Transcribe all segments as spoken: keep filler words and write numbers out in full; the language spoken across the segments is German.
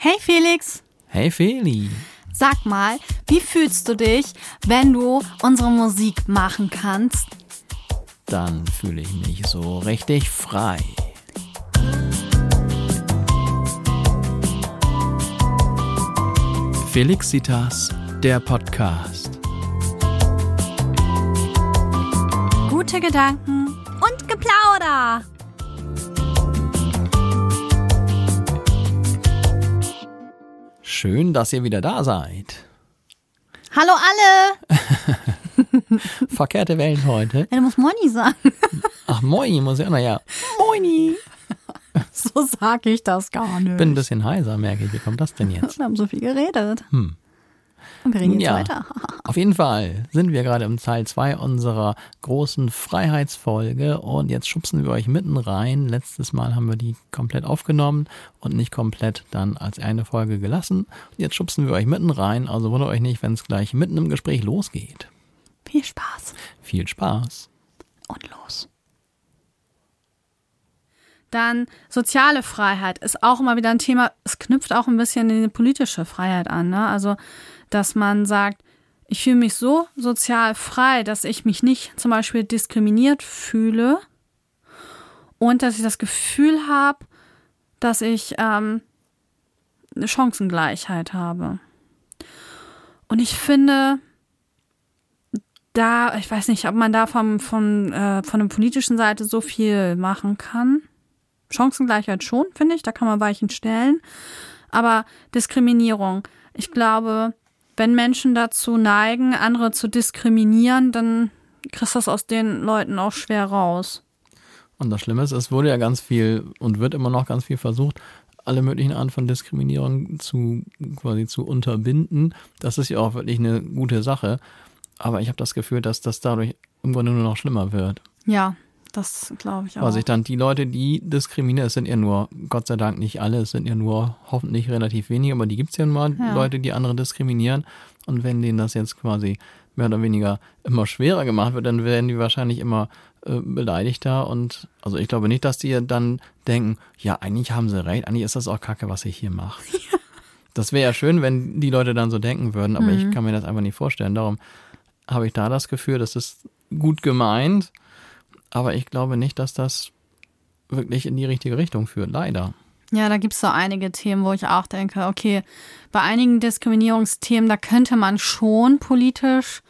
Hey Felix. Hey Feli. Sag mal, wie fühlst du dich, wenn du unsere Musik machen kannst? Dann fühle ich mich so richtig frei. Felixitas, der Podcast. Gute Gedanken und Geplauder. Schön, dass ihr wieder da seid. Hallo alle. Verkehrte Wellen heute. Ja, du musst Moini sagen. Ach, Moini muss ich auch noch, ja. Moini. So sage ich das gar nicht. Bin ein bisschen heiser, merke ich. Wie kommt das denn jetzt? Wir haben so viel geredet. Hm. Und wir reden jetzt Ja, weiter. Auf jeden Fall sind wir gerade im Teil zwei unserer großen Freiheitsfolge und jetzt schubsen wir euch mitten rein. Letztes Mal haben wir die komplett aufgenommen und nicht komplett dann als eine Folge gelassen. Jetzt schubsen wir euch mitten rein, also wundert euch nicht, wenn es gleich mitten im Gespräch losgeht. Viel Spaß. Viel Spaß. Und los. Dann soziale Freiheit ist auch immer wieder ein Thema. Es knüpft auch ein bisschen in die politische Freiheit an, ne? Also, dass man sagt, ich fühle mich so sozial frei, dass ich mich nicht zum Beispiel diskriminiert fühle und dass ich das Gefühl habe, dass ich ähm, eine Chancengleichheit habe. Und ich finde, da, ich weiß nicht, ob man da vom, von, äh, von der politischen Seite so viel machen kann. Chancengleichheit schon, finde ich, da kann man Weichen stellen. Aber Diskriminierung, ich glaube, wenn Menschen dazu neigen, andere zu diskriminieren, dann kriegst du das aus den Leuten auch schwer raus. Und das Schlimme ist, es wurde ja ganz viel und wird immer noch ganz viel versucht, alle möglichen Arten von Diskriminierung zu quasi zu unterbinden. Das ist ja auch wirklich eine gute Sache. Aber ich habe das Gefühl, dass das dadurch im Grunde nur noch schlimmer wird. Ja, das glaube ich auch. Weil sich dann die Leute, die diskriminieren, es sind ja nur, Gott sei Dank nicht alle, es sind ja nur hoffentlich relativ wenige, aber die gibt es ja mal, Ja. Leute, die andere diskriminieren. Und wenn denen das jetzt quasi mehr oder weniger immer schwerer gemacht wird, dann werden die wahrscheinlich immer äh, beleidigter. Und also ich glaube nicht, dass die dann denken, ja, eigentlich haben sie recht, eigentlich ist das auch Kacke, was ich hier mache. Ja. Das wäre ja schön, wenn die Leute dann so denken würden, aber mhm. ich kann mir das einfach nicht vorstellen. Darum habe ich da das Gefühl, das ist gut gemeint, aber ich glaube nicht, dass das wirklich in die richtige Richtung führt, leider. Ja, da gibt es so einige Themen, wo ich auch denke, okay, bei einigen Diskriminierungsthemen, da könnte man schon politisch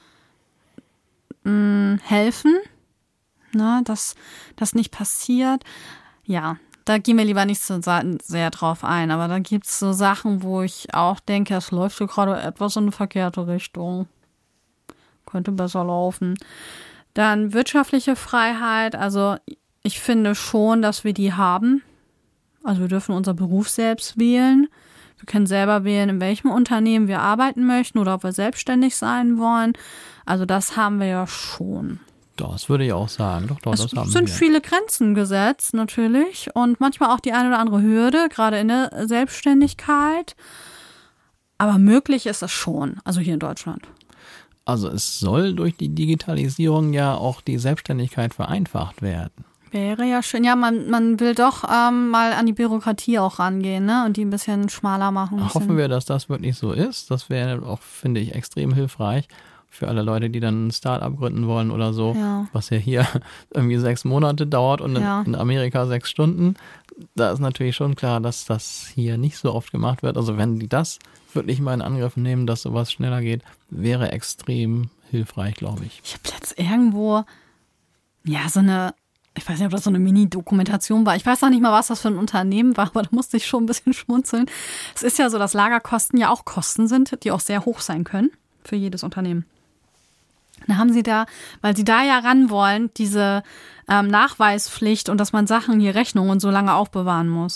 mh, helfen, ne, dass das nicht passiert. Ja, da gehen wir lieber nicht so sehr drauf ein, aber da gibt es so Sachen, wo ich auch denke, es läuft so gerade etwas in eine verkehrte Richtung. Könnte besser laufen. Dann wirtschaftliche Freiheit, also ich finde schon, dass wir die haben. Also wir dürfen unser Beruf selbst wählen. Wir können selber wählen, in welchem Unternehmen wir arbeiten möchten oder ob wir selbstständig sein wollen. Also das haben wir ja schon. Das würde ich auch sagen. Doch, doch, es das haben wir. Es sind viele Grenzen gesetzt natürlich und manchmal auch die eine oder andere Hürde, gerade in der Selbstständigkeit. Aber möglich ist es schon, also hier in Deutschland. Also es soll durch die Digitalisierung ja auch die Selbstständigkeit vereinfacht werden. Wäre ja schön. Ja, man, man will doch ähm, mal an die Bürokratie auch rangehen, ne? Und die ein bisschen schmaler machen. Bisschen. Hoffen wir, dass das wirklich so ist. Das wäre auch, finde ich, extrem hilfreich für alle Leute, die dann ein Start-up gründen wollen oder so. Ja. Was ja hier irgendwie sechs Monate dauert und in, ja. in Amerika sechs Stunden. Da ist natürlich schon klar, dass das hier nicht so oft gemacht wird. Also wenn die das wirklich mal in Angriff nehmen, dass sowas schneller geht, wäre extrem hilfreich, glaube ich. Ich habe jetzt irgendwo, ja, so eine, ich weiß nicht, ob das so eine Mini-Dokumentation war. Ich weiß noch nicht mal, was das für ein Unternehmen war, aber da musste ich schon ein bisschen schmunzeln. Es ist ja so, dass Lagerkosten ja auch Kosten sind, die auch sehr hoch sein können für jedes Unternehmen. Da haben sie da, weil sie da ja ran wollen, diese ähm, Nachweispflicht und dass man Sachen, hier Rechnungen so lange aufbewahren muss.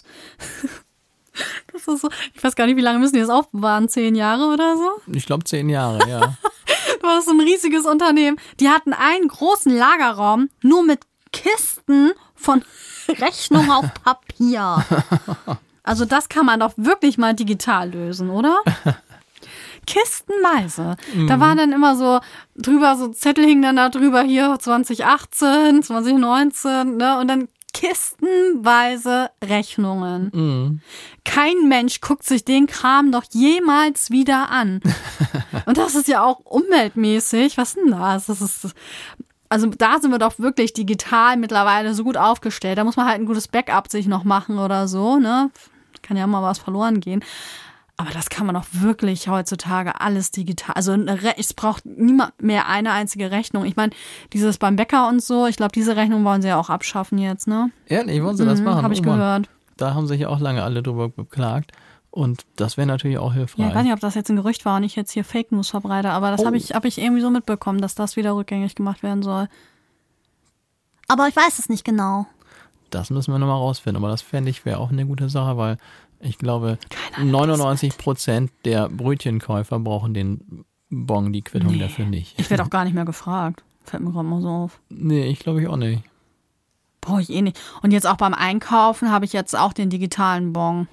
Das ist so, ich weiß gar nicht, wie lange müssen die das aufbewahren? Zehn Jahre oder so? Ich glaube zehn Jahre, ja. Das ist so ein riesiges Unternehmen. Die hatten einen großen Lagerraum, nur mit Kisten von Rechnungen auf Papier. Also das kann man doch wirklich mal digital lösen, oder? Kistenweise. Mhm. Da waren dann immer so drüber, so Zettel hingen dann da drüber, hier zwanzig achtzehn, zwanzig neunzehn, ne? Und dann kistenweise Rechnungen. Mhm. Kein Mensch guckt sich den Kram doch jemals wieder an. Und das ist ja auch umweltmäßig. Was denn das? Das ist, also da sind wir doch wirklich digital mittlerweile so gut aufgestellt. Da muss man halt ein gutes Backup sich noch machen oder so, ne? Kann ja mal was verloren gehen. Aber das kann man doch wirklich heutzutage alles digital. Also es braucht niemand mehr eine einzige Rechnung. Ich meine, dieses beim Bäcker und so, ich glaube, diese Rechnung wollen sie ja auch abschaffen jetzt, ne? Ehrlich, wollen sie das Mhm, machen? habe ich Oh Mann. gehört. Da haben sich ja auch lange alle drüber beklagt. Und das wäre natürlich auch hilfreich. Ja, ich weiß nicht, ob das jetzt ein Gerücht war und ich jetzt hier Fake News verbreite, aber das Oh. habe ich, hab ich irgendwie so mitbekommen, dass das wieder rückgängig gemacht werden soll. Aber ich weiß es nicht genau. Das müssen wir nochmal rausfinden. Aber das fände ich wäre auch eine gute Sache, weil ich glaube, Keine Ahnung, neunundneunzig Prozent der Brötchenkäufer brauchen den Bon, die Quittung Nee. dafür nicht. Ich werde auch gar nicht mehr gefragt. Fällt mir gerade mal so auf. Nee, ich glaube ich auch nicht. Brauche ich eh nicht. Und jetzt auch beim Einkaufen habe ich jetzt auch den digitalen Bon.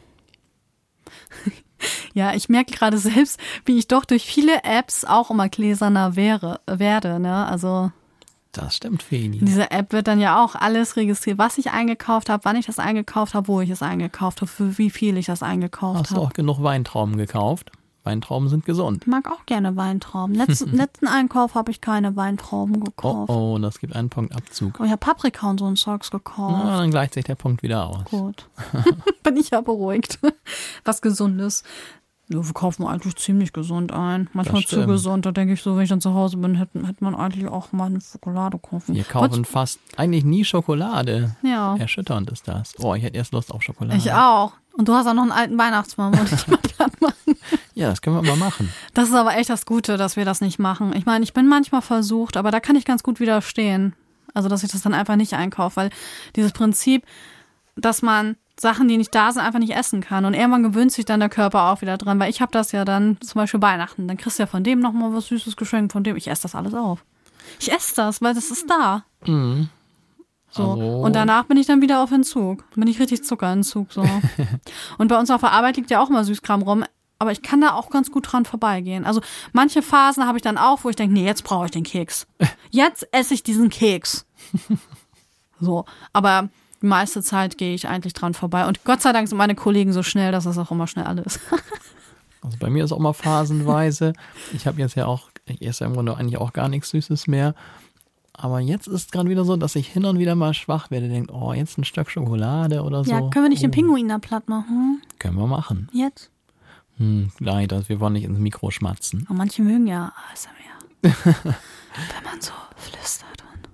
Ja, ich merke gerade selbst, wie ich doch durch viele Apps auch immer gläserner wäre, werde, ne? Also Das stimmt, Feni. in dieser App wird dann ja auch alles registriert, was ich eingekauft habe, wann ich das eingekauft habe, wo ich es eingekauft habe, für wie viel ich das eingekauft Hast du habe. auch genug Weintrauben gekauft? Weintrauben sind gesund. Ich mag auch gerne Weintrauben. Letzten, letzten Einkauf habe ich keine Weintrauben Oh gekauft. oh, das gibt einen Punkt Abzug. Aber ich habe Paprika und so ein Zeugs gekauft. Na, dann gleicht sich der Punkt wieder aus. Gut. Bin ich ja beruhigt. Was Gesundes. Ja, wir kaufen eigentlich ziemlich gesund ein. Manchmal Das zu stimmt. gesund. Da denke ich so, wenn ich dann zu Hause bin, hätte, hätte man eigentlich auch mal eine Schokolade kaufen. Wir kaufen fast eigentlich nie Schokolade. Ja. Erschütternd ist das. Oh, ich hätte erst Lust auf Schokolade. Ich auch. Und du hast auch noch einen alten Weihnachtsbaum, wollte ich mal platt machen. Ja, das können wir mal machen. Das ist aber echt das Gute, dass wir das nicht machen. Ich meine, ich bin manchmal versucht, aber da kann ich ganz gut widerstehen. Also, dass ich das dann einfach nicht einkaufe, weil dieses Prinzip, dass man Sachen, die nicht da sind, einfach nicht essen kann. Und irgendwann gewöhnt sich dann der Körper auch wieder dran, weil ich habe das ja dann zum Beispiel Weihnachten. Dann kriegst du ja von dem nochmal was Süßes geschenkt, von dem. Ich esse das alles auf. Ich esse das, weil das ist da. Mhm. So. Also- Und danach bin ich dann wieder auf Entzug. Bin ich richtig Zuckerentzug. So. Und bei uns auf der Arbeit liegt ja auch immer Süßkram rum. Aber ich kann da auch ganz gut dran vorbeigehen. Also manche Phasen habe ich dann auch, wo ich denke, nee, jetzt brauche ich den Keks. Jetzt esse ich diesen Keks. So. Aber die meiste Zeit gehe ich eigentlich dran vorbei. Und Gott sei Dank sind meine Kollegen so schnell, dass das auch immer schnell alles. Also bei mir ist auch mal phasenweise. Ich habe jetzt ja auch, ich esse ja im Grunde eigentlich auch gar nichts Süßes mehr. Aber jetzt ist es gerade wieder so, dass ich hin und wieder mal schwach werde. Denke, oh, jetzt ein Stück Schokolade oder so. Ja, können wir nicht oh, den Pinguin da platt machen? Können wir machen. Jetzt? Hm, leider, wir wollen nicht ins Mikro schmatzen. Aber manche mögen ja A S M R. Wenn man so flüstert.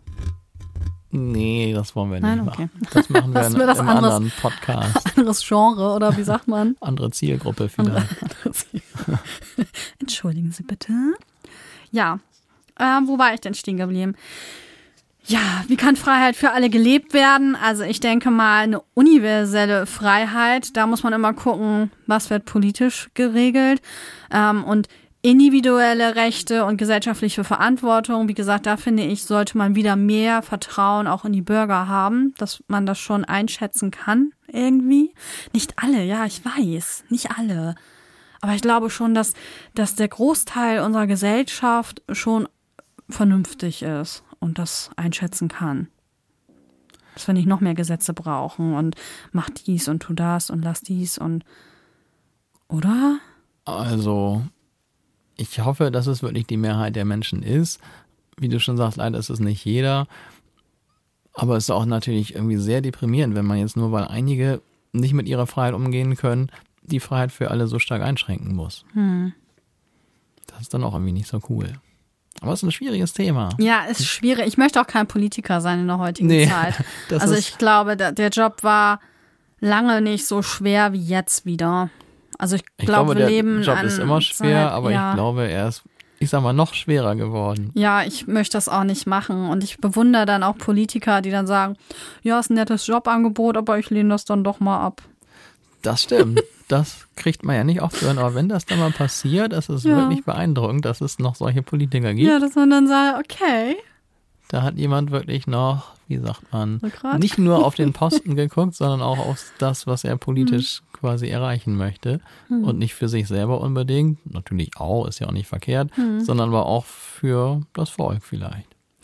Nee, das wollen wir nicht Nein, okay. machen. Das machen wir Lassen in wir das einem anderes- anderen Podcast. Anderes Genre, oder wie sagt man? Andere Zielgruppe Andere- vielleicht. Entschuldigen Sie bitte. Ja, äh, wo war ich denn stehen geblieben? Ja, wie kann Freiheit für alle gelebt werden? Also ich denke mal, eine universelle Freiheit, da muss man immer gucken, was wird politisch geregelt. Ähm, und individuelle Rechte und gesellschaftliche Verantwortung, wie gesagt, da finde ich, sollte man wieder mehr Vertrauen auch in die Bürger haben, dass man das schon einschätzen kann irgendwie. Nicht alle, ja, ich weiß, nicht alle. Aber ich glaube schon, dass, dass der Großteil unserer Gesellschaft schon vernünftig ist und das einschätzen kann. Dass wir nicht noch mehr Gesetze brauchen und mach dies und tu das und lass dies und, oder? Also, ich hoffe, dass es wirklich die Mehrheit der Menschen ist. Wie du schon sagst, leider ist es nicht jeder. Aber es ist auch natürlich irgendwie sehr deprimierend, wenn man jetzt nur, weil einige nicht mit ihrer Freiheit umgehen können, die Freiheit für alle so stark einschränken muss. Hm. Das ist dann auch irgendwie nicht so cool. Aber es ist ein schwieriges Thema. Ja, ist schwierig. Ich möchte auch kein Politiker sein in der heutigen Nee, Zeit. das Also ist- ich glaube, der, der Job war lange nicht so schwer wie jetzt wieder. Also ich, Ich glaube, glaube, wir der leben Job an ist immer schwer, Zeit, aber ja. ich glaube, er ist, ich sag mal, noch schwerer geworden. Ja, ich möchte das auch nicht machen. Und ich bewundere dann auch Politiker, die dann sagen, ja, ist ein nettes Jobangebot, aber ich lehne das dann doch mal ab. Das stimmt. Das kriegt man ja nicht oft zu hören. Aber wenn das dann mal passiert, ist es Ja. wirklich beeindruckend, dass es noch solche Politiker gibt. Ja, dass man dann sagt, okay. Da hat jemand wirklich noch, wie sagt man, Rückgrat? nicht nur auf den Posten geguckt, sondern auch auf das, was er politisch quasi erreichen möchte. Und nicht für sich selber unbedingt, natürlich auch, ist ja auch nicht verkehrt, sondern aber auch für das Volk vielleicht.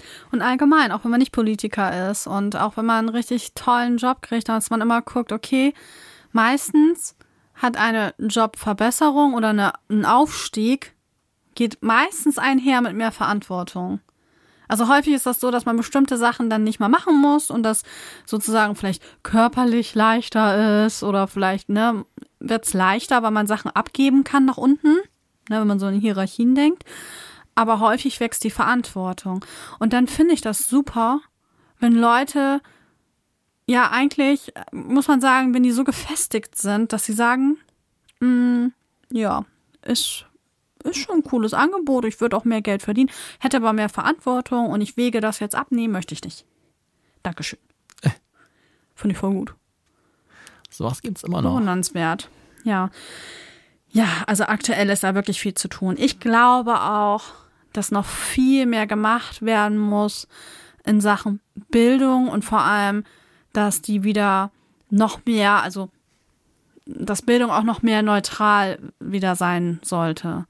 Und allgemein, auch wenn man nicht Politiker ist und auch wenn man einen richtig tollen Job kriegt, dass man immer guckt, okay, meistens hat eine Jobverbesserung oder eine, ein Aufstieg, geht meistens einher mit mehr Verantwortung. Also häufig ist das so, dass man bestimmte Sachen dann nicht mehr machen muss und das sozusagen vielleicht körperlich leichter ist oder vielleicht ne, wird es leichter, weil man Sachen abgeben kann nach unten, ne, wenn man so in Hierarchien denkt. Aber häufig wächst die Verantwortung. Und dann finde ich das super, wenn Leute, ja eigentlich, muss man sagen, wenn die so gefestigt sind, dass sie sagen, mh, ja, ist, ist schon ein cooles Angebot, ich würde auch mehr Geld verdienen, hätte aber mehr Verantwortung und ich wege das jetzt ab, nee, möchte ich nicht. Dankeschön. Äh. Finde ich voll gut. Sowas gibt's immer noch. Bewundernswert, ja. Ja, also aktuell ist da wirklich viel zu tun. Ich glaube auch, dass noch viel mehr gemacht werden muss in Sachen Bildung und vor allem, dass die wieder noch mehr, also dass Bildung auch noch mehr neutral wieder sein sollte.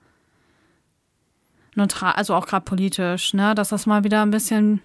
Neutral, also auch gerade politisch, ne, dass das mal wieder ein bisschen,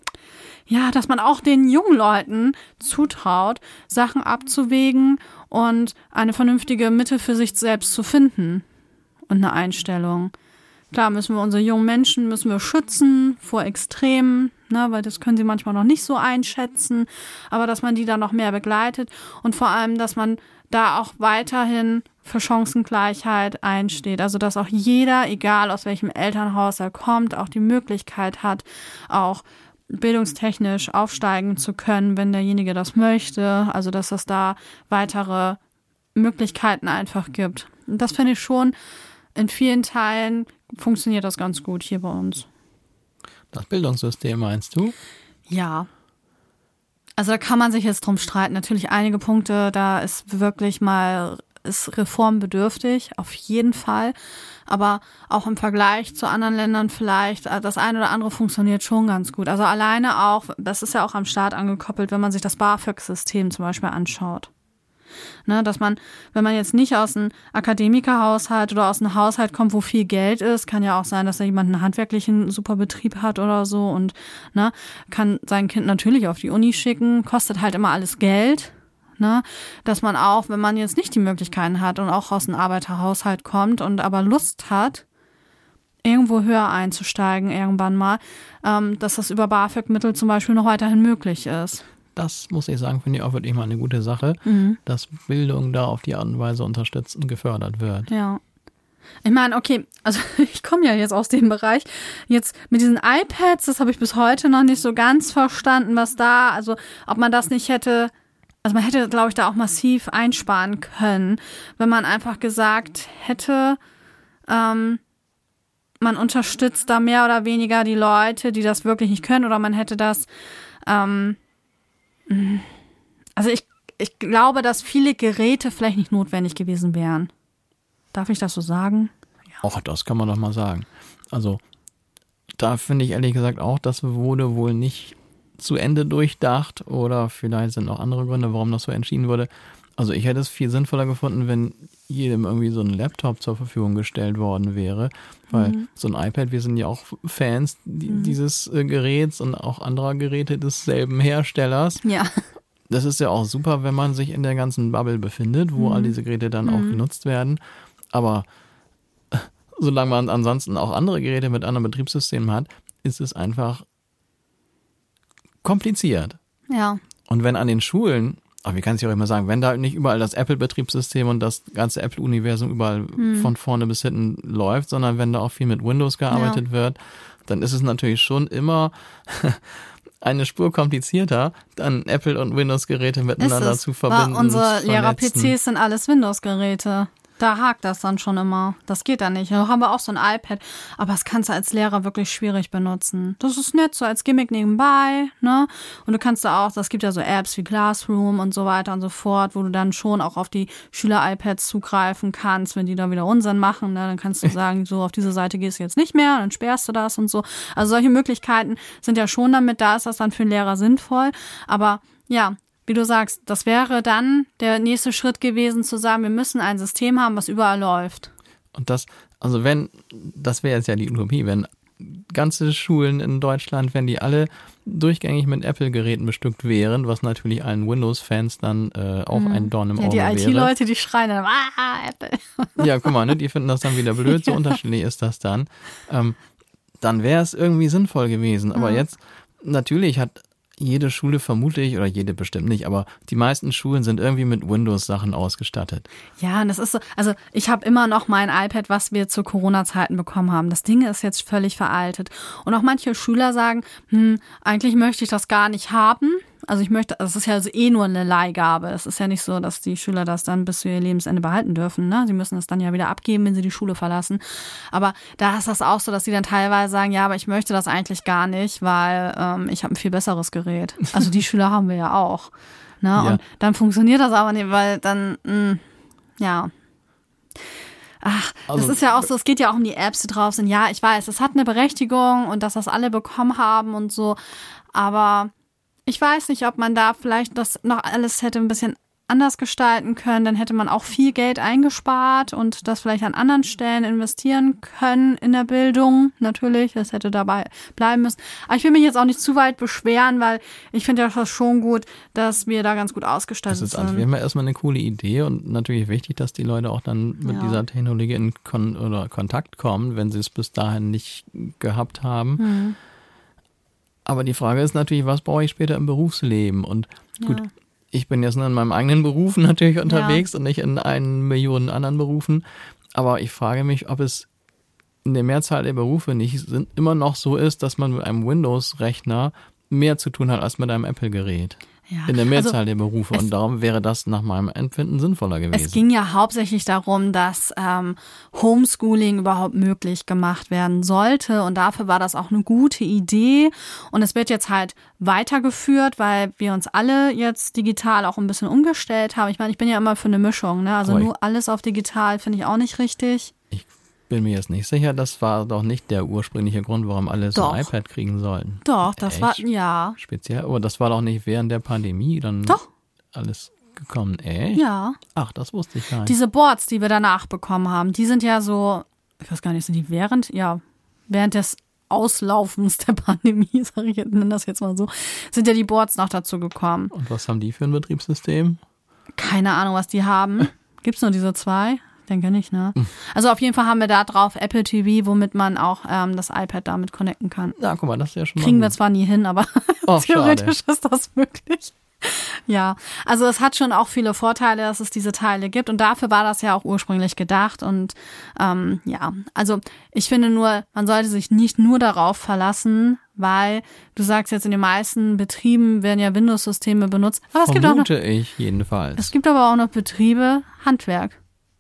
ja, dass man auch den jungen Leuten zutraut, Sachen abzuwägen und eine vernünftige Mitte für sich selbst zu finden und eine Einstellung. Klar müssen wir unsere jungen Menschen müssen wir schützen vor Extremen, ne, weil das können sie manchmal noch nicht so einschätzen, aber dass man die da noch mehr begleitet und vor allem, dass man da auch weiterhin für Chancengleichheit einsteht. Also dass auch jeder, egal aus welchem Elternhaus er kommt, auch die Möglichkeit hat, auch bildungstechnisch aufsteigen zu können, wenn derjenige das möchte. Also dass es da weitere Möglichkeiten einfach gibt. Und das finde ich schon, in vielen Teilen funktioniert das ganz gut hier bei uns. Das Bildungssystem meinst du? Ja. Also da kann man sich jetzt drum streiten. Natürlich einige Punkte, da ist wirklich mal, ist reformbedürftig, auf jeden Fall. Aber auch im Vergleich zu anderen Ländern vielleicht, das eine oder andere funktioniert schon ganz gut. Also alleine auch, das ist ja auch am Staat angekoppelt, wenn man sich das BAföG-System zum Beispiel anschaut. Ne, dass man, wenn man jetzt nicht aus einem Akademikerhaushalt oder aus einem Haushalt kommt, wo viel Geld ist, kann ja auch sein, dass da jemand einen handwerklichen Superbetrieb hat oder so und ne, kann sein Kind natürlich auf die Uni schicken, kostet halt immer alles Geld. Ne, dass man auch, wenn man jetzt nicht die Möglichkeiten hat und auch aus einem Arbeiterhaushalt kommt und aber Lust hat, irgendwo höher einzusteigen irgendwann mal, ähm, dass das über BAföG-Mittel zum Beispiel noch weiterhin möglich ist. Das muss ich sagen, finde ich auch wirklich mal eine gute Sache, mhm. dass Bildung da auf die Art und Weise unterstützt und gefördert wird. Ja. Ich meine, okay, also ich komme ja jetzt aus dem Bereich. Jetzt mit diesen iPads, das habe ich bis heute noch nicht so ganz verstanden, was da, also ob man das nicht hätte, also man hätte, glaube ich, da auch massiv einsparen können, wenn man einfach gesagt hätte, ähm, man unterstützt da mehr oder weniger die Leute, die das wirklich nicht können, oder man hätte das, ähm, also ich, ich glaube, dass viele Geräte vielleicht nicht notwendig gewesen wären. Darf ich das so sagen? Ja. Auch das kann man doch mal sagen. Also da finde ich ehrlich gesagt auch, das wurde wohl nicht zu Ende durchdacht oder vielleicht sind auch andere Gründe, warum das so entschieden wurde. Also ich hätte es viel sinnvoller gefunden, wenn jedem irgendwie so ein Laptop zur Verfügung gestellt worden wäre, weil mhm. so ein iPad, wir sind ja auch Fans die, mhm. dieses äh, Geräts und auch anderer Geräte desselben Herstellers. Ja. Das ist ja auch super, wenn man sich in der ganzen Bubble befindet, wo mhm. all diese Geräte dann mhm. auch genutzt werden. Aber äh, solange man ansonsten auch andere Geräte mit anderen Betriebssystemen hat, ist es einfach kompliziert. Ja. Und wenn an den Schulen, aber wie kann ich ja auch immer sagen, wenn da nicht überall das Apple-Betriebssystem und das ganze Apple-Universum überall hm. von vorne bis hinten läuft, sondern wenn da auch viel mit Windows gearbeitet ja. wird, dann ist es natürlich schon immer eine Spur komplizierter, dann Apple- und Windows-Geräte miteinander zu verbinden. Unsere Lehrer-P Cs sind alles Windows-Geräte. Da hakt das dann schon immer. Das geht dann nicht. Da haben wir auch so ein iPad, aber das kannst du als Lehrer wirklich schwierig benutzen. Das ist nett, so als Gimmick nebenbei, ne? Und du kannst da auch, das gibt ja so Apps wie Classroom und so weiter und so fort, wo du dann schon auch auf die Schüler-iPads zugreifen kannst, wenn die da wieder Unsinn machen, ne? Dann kannst du sagen, so auf diese Seite gehst du jetzt nicht mehr, dann sperrst du das und so. Also solche Möglichkeiten sind ja schon damit da, ist das dann für einen Lehrer sinnvoll. Aber ja, wie du sagst, das wäre dann der nächste Schritt gewesen, zu sagen, wir müssen ein System haben, was überall läuft. Und das, also wenn, das wäre jetzt ja die Utopie, wenn ganze Schulen in Deutschland, wenn die alle durchgängig mit Apple-Geräten bestückt wären, was natürlich allen Windows-Fans dann äh, auch ein Dorn im ja, Auge wäre. Die I T-Leute, die schreien dann, ah, Apple. Ja, guck mal, ne, die finden das dann wieder blöd, so ja. unterschiedlich ist das dann. Ähm, dann wäre es irgendwie sinnvoll gewesen. Aber ja. jetzt, natürlich hat jede Schule vermutlich, oder jede bestimmt nicht, aber die meisten Schulen sind irgendwie mit Windows-Sachen ausgestattet. Ja, und das ist so, also ich habe immer noch mein iPad, was wir zu Corona-Zeiten bekommen haben. Das Ding ist jetzt völlig veraltet. Und auch manche Schüler sagen, hm, eigentlich möchte ich das gar nicht haben. Also ich möchte, das ist ja also eh nur eine Leihgabe. Es ist ja nicht so, dass die Schüler das dann bis zu ihr Lebensende behalten dürfen. Ne? Sie müssen es dann ja wieder abgeben, wenn sie die Schule verlassen. Aber da ist das auch so, dass sie dann teilweise sagen, ja, aber ich möchte das eigentlich gar nicht, weil ähm, ich habe ein viel besseres Gerät. Also die Schüler haben wir ja auch. Ne? Ja. Und dann funktioniert das aber nicht, weil dann, mh, ja... Ach, also, das ist ja auch so, es geht ja auch um die Apps, die drauf sind. Ja, ich weiß, es hat eine Berechtigung und dass das alle bekommen haben und so, aber ich weiß nicht, ob man da vielleicht das noch alles hätte ein bisschen anders gestalten können. Dann hätte man auch viel Geld eingespart und das vielleicht an anderen Stellen investieren können in der Bildung. Natürlich, das hätte dabei bleiben müssen. Aber ich will mich jetzt auch nicht zu weit beschweren, weil ich finde ja das schon gut, dass wir da ganz gut ausgestattet das ist, sind. Also wir haben ja erstmal eine coole Idee und natürlich wichtig, dass die Leute auch dann mit ja. dieser Technologie in Kon- oder Kontakt kommen, wenn sie es bis dahin nicht gehabt haben. Mhm. Aber die Frage ist natürlich, was brauche ich später im Berufsleben? Und gut, ja. ich bin jetzt nur in meinem eigenen Beruf natürlich unterwegs ja. und nicht in einen Millionen anderen Berufen. Aber ich frage mich, ob es in der Mehrzahl der Berufe nicht sind, immer noch so ist, dass man mit einem Windows-Rechner mehr zu tun hat als mit einem Apple-Gerät. Ja. In der Mehrzahl also, der Berufe. Und darum wäre das nach meinem Empfinden sinnvoller gewesen. Es ging ja hauptsächlich darum, dass ähm, Homeschooling überhaupt möglich gemacht werden sollte. Und dafür war das auch eine gute Idee. Und es wird jetzt halt weitergeführt, weil wir uns alle jetzt digital auch ein bisschen umgestellt haben. Ich meine, ich bin ja immer für eine Mischung. Ne? Also nur alles auf digital finde ich auch nicht richtig. Ich bin mir jetzt nicht sicher, das war doch nicht der ursprüngliche Grund, warum alle so ein iPad kriegen sollten. Doch, das Echt? war, ja. Speziell, aber das war doch nicht während der Pandemie dann doch. alles gekommen. Echt? Ja. Ach, das wusste ich gar nicht. Diese Boards, die wir danach bekommen haben, die sind ja so, ich weiß gar nicht, sind die während, ja, während des Auslaufens der Pandemie, sage ich, nenne das jetzt mal so, sind ja die Boards noch dazu gekommen. Und was haben die für ein Betriebssystem? Keine Ahnung, was die haben. Gibt's nur diese zwei? Denke nicht, ne? Also auf jeden Fall haben wir da drauf Apple T V, womit man auch ähm, das iPad damit connecten kann. Ja, guck mal, das ist ja schon mal Kriegen wir gut. zwar nie hin, aber oh, theoretisch schade. ist das möglich. Ja, also es hat schon auch viele Vorteile, dass es diese Teile gibt und dafür war das ja auch ursprünglich gedacht und ähm, ja, also ich finde nur, man sollte sich nicht nur darauf verlassen, weil du sagst jetzt in den meisten Betrieben werden ja Windows-Systeme benutzt. Aber es Vermute gibt auch noch, ich jedenfalls. Es gibt aber auch noch Betriebe, Handwerk.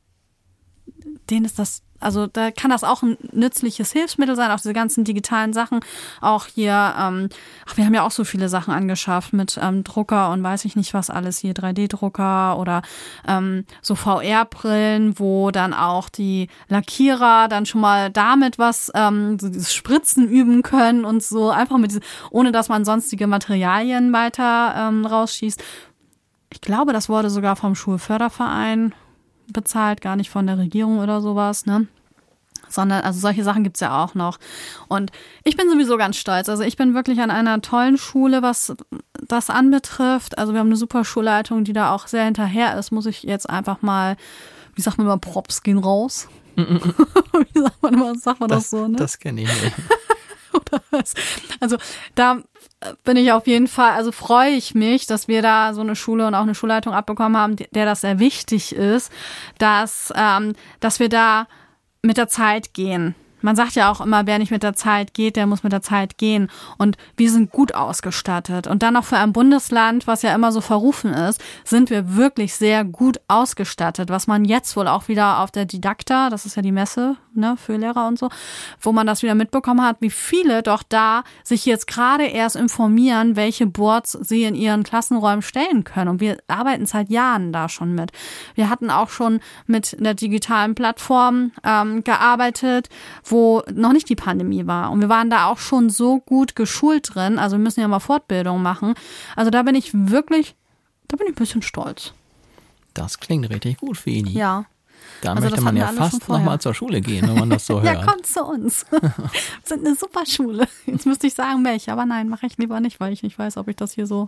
Denen ist das, also da kann das auch ein nützliches Hilfsmittel sein, auch diese ganzen digitalen Sachen. Auch hier, ähm, ach, wir haben ja auch so viele Sachen angeschafft mit ähm, Drucker und weiß ich nicht was alles hier, drei D Drucker oder ähm, so V R-Brillen, wo dann auch die Lackierer dann schon mal damit was, ähm, so dieses Spritzen üben können und so, einfach mit, ohne dass man sonstige Materialien weiter ähm, rausschießt. Ich glaube, das wurde sogar vom Schulförderverein bezahlt, gar nicht von der Regierung oder sowas, ne? Sondern, also solche Sachen gibt's ja auch noch. Und ich bin sowieso ganz stolz. Also ich bin wirklich an einer tollen Schule, was das anbetrifft. Also wir haben eine super Schulleitung, die da auch sehr hinterher ist, muss ich jetzt einfach mal, wie sagt man immer, Props gehen raus. Wie sagt man immer, sagt man das, das so, ne? Das kenne ich nicht. Oder was? Also da bin ich auf jeden Fall, also freue ich mich, dass wir da so eine Schule und auch eine Schulleitung abbekommen haben, der das sehr wichtig ist, dass, ähm, dass wir da mit der Zeit gehen. Man sagt ja auch immer, wer nicht mit der Zeit geht, der muss mit der Zeit gehen. Und wir sind gut ausgestattet. Und dann noch für ein Bundesland, was ja immer so verrufen ist, sind wir wirklich sehr gut ausgestattet. Was man jetzt wohl auch wieder auf der Didakta, das ist ja die Messe, ne, für Lehrer und so, wo man das wieder mitbekommen hat, wie viele doch da sich jetzt gerade erst informieren, welche Boards sie in ihren Klassenräumen stellen können. Und wir arbeiten seit Jahren da schon mit. Wir hatten auch schon mit einer digitalen Plattform ähm, gearbeitet, wo noch nicht die Pandemie war. Und wir waren da auch schon so gut geschult drin. Also wir müssen ja mal Fortbildung machen. Also da bin ich wirklich, da bin ich ein bisschen stolz. Das klingt richtig gut für ihn. Ja. Da Also möchte das man hatten wir ja alles schon fast vorher. nochmal zur Schule gehen, wenn man das so hört. Ja, kommt zu uns. Wir sind eine super Schule. Jetzt müsste ich sagen, welche, aber nein, mache ich lieber nicht, weil ich nicht weiß, ob ich das hier so...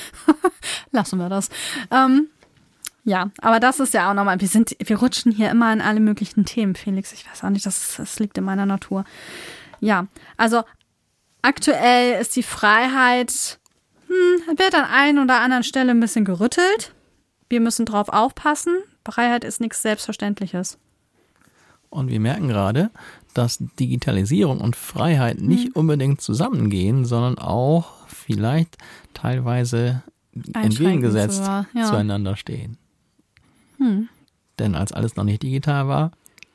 Lassen wir das. Ähm, ja, aber das ist ja auch nochmal, wir sind, wir rutschen hier immer in alle möglichen Themen, Felix. Ich weiß auch nicht, das, das liegt in meiner Natur. Ja, also aktuell ist die Freiheit, hm, wird an einer oder anderen Stelle ein bisschen gerüttelt. Wir müssen drauf aufpassen. Freiheit ist nichts Selbstverständliches. Und wir merken gerade, dass Digitalisierung und Freiheit nicht unbedingt zusammengehen, sondern auch vielleicht teilweise entgegengesetzt sogar, ja. zueinander stehen. Hm. Denn als alles noch nicht digital war,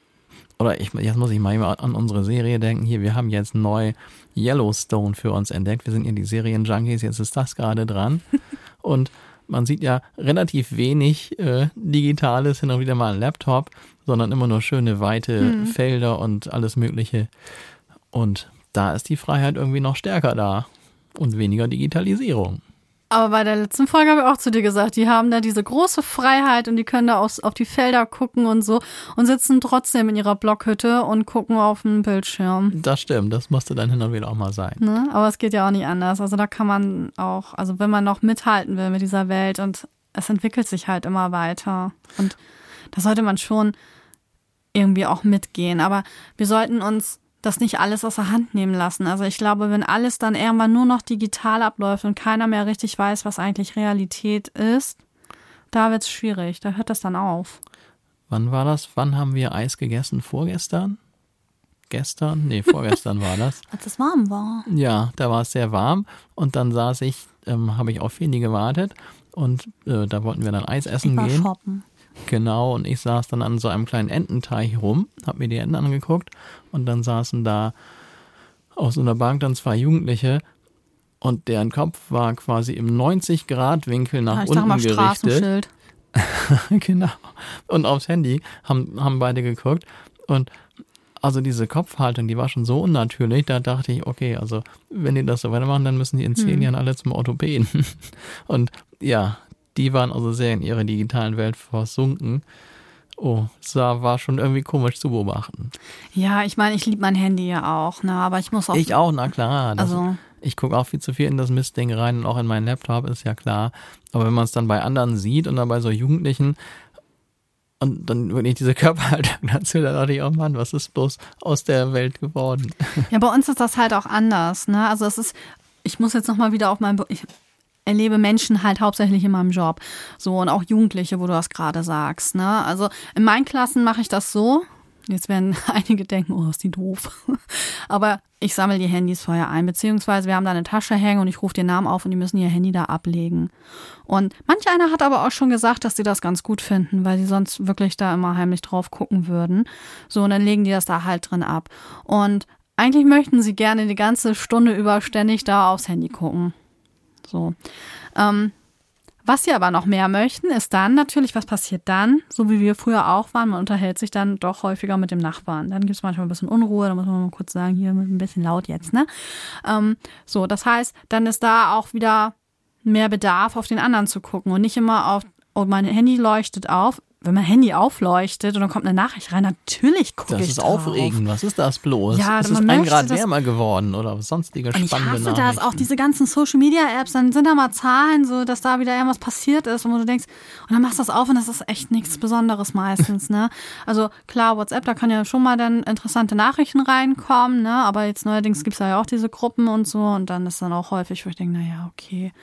oder ich, jetzt muss ich mal an unsere Serie denken, hier, wir haben jetzt neu Yellowstone für uns entdeckt, wir sind ja die Serienjunkies, jetzt ist das gerade dran und man sieht ja relativ wenig äh, Digitales, hin und wieder mal ein Laptop, sondern immer nur schöne weite hm. Felder und alles Mögliche. Und da ist die Freiheit irgendwie noch stärker da und weniger Digitalisierung. Aber bei der letzten Folge habe ich auch zu dir gesagt, die haben da diese große Freiheit und die können da aus, auf die Felder gucken und so und sitzen trotzdem in ihrer Blockhütte und gucken auf den Bildschirm. Das stimmt, das musste dann hin und wieder auch mal sein. Ne? Aber es geht ja auch nicht anders. Also da kann man auch, also wenn man noch mithalten will mit dieser Welt und es entwickelt sich halt immer weiter. Und da sollte man schon irgendwie auch mitgehen. Aber wir sollten uns das nicht alles aus der Hand nehmen lassen. Also ich glaube, wenn alles dann irgendwann nur noch digital abläuft und keiner mehr richtig weiß, was eigentlich Realität ist, da wird es schwierig. Da hört das dann auf. Wann war das? Wann haben wir Eis gegessen? Vorgestern? Gestern? Nee, vorgestern war das. Als es warm war. Ja, da war es sehr warm und dann saß ich, ähm, habe ich auf Fini gewartet und äh, da wollten wir dann Eis essen ich war gehen. shoppen. Genau, und ich saß dann an so einem kleinen Ententeich rum, hab mir die Enten angeguckt und dann saßen da auf so einer Bank dann zwei Jugendliche und deren Kopf war quasi im neunzig Grad Winkel nach Ja, ich unten sag mal gerichtet. Straßenschild. Genau. Und aufs Handy haben, haben beide geguckt und also diese Kopfhaltung, die war schon so unnatürlich, da dachte ich, okay, also wenn die das so weitermachen, dann müssen die in zehn hm. Jahren alle zum Orthopäden. Und ja, die waren also sehr in ihrer digitalen Welt versunken. Oh, es war schon irgendwie komisch zu beobachten. Ja, ich meine, ich liebe mein Handy ja auch, ne, aber ich muss auch... Ich auch, na klar. Das, also ich gucke auch viel zu viel in das Mistding rein und auch in meinen Laptop, ist ja klar. Aber wenn man es dann bei anderen sieht und dann bei so Jugendlichen und dann wirklich diese Körperhaltung dazu, da dachte ich, oh Mann, was ist bloß aus der Welt geworden? Ja, bei uns ist das halt auch anders, ne, also es ist, ich muss jetzt nochmal wieder auf mein... Ich, erlebe Menschen halt hauptsächlich in meinem Job. So, und auch Jugendliche, wo du das gerade sagst, ne? Also in meinen Klassen mache ich das so. Jetzt werden einige denken, oh, ist die doof. Aber ich sammle die Handys vorher ein, beziehungsweise wir haben da eine Tasche hängen und ich rufe den Namen auf und die müssen ihr Handy da ablegen. Und manch einer hat aber auch schon gesagt, dass sie das ganz gut finden, weil sie sonst wirklich da immer heimlich drauf gucken würden. So, und dann legen die das da halt drin ab. Und eigentlich möchten sie gerne die ganze Stunde über ständig da aufs Handy gucken. So. Ähm, was sie aber noch mehr möchten, ist dann natürlich, was passiert dann, so wie wir früher auch waren, man unterhält sich dann doch häufiger mit dem Nachbarn. Dann gibt es manchmal ein bisschen Unruhe, da muss man mal kurz sagen, hier ein bisschen laut jetzt, ne? Ähm, so, das heißt, dann ist da auch wieder mehr Bedarf, auf den anderen zu gucken und nicht immer auf, oh, mein Handy leuchtet auf. Wenn mein Handy aufleuchtet und dann kommt eine Nachricht rein, natürlich gucke ich Das ist drauf. aufregend. Was ist das bloß? Ja, es man ist ein möchte Grad das- wärmer geworden oder sonstige Und ich spannende hasse das, Nachrichten. auch diese ganzen Social-Media-Apps, dann sind da mal Zahlen, so dass da wieder irgendwas passiert ist und wo du denkst, und dann machst du das auf und das ist echt nichts Besonderes meistens, ne? Also klar, WhatsApp, da kann ja schon mal dann interessante Nachrichten reinkommen, ne? Aber jetzt neuerdings gibt's da ja auch diese Gruppen und so und dann ist dann auch häufig, wo ich denke, naja, okay,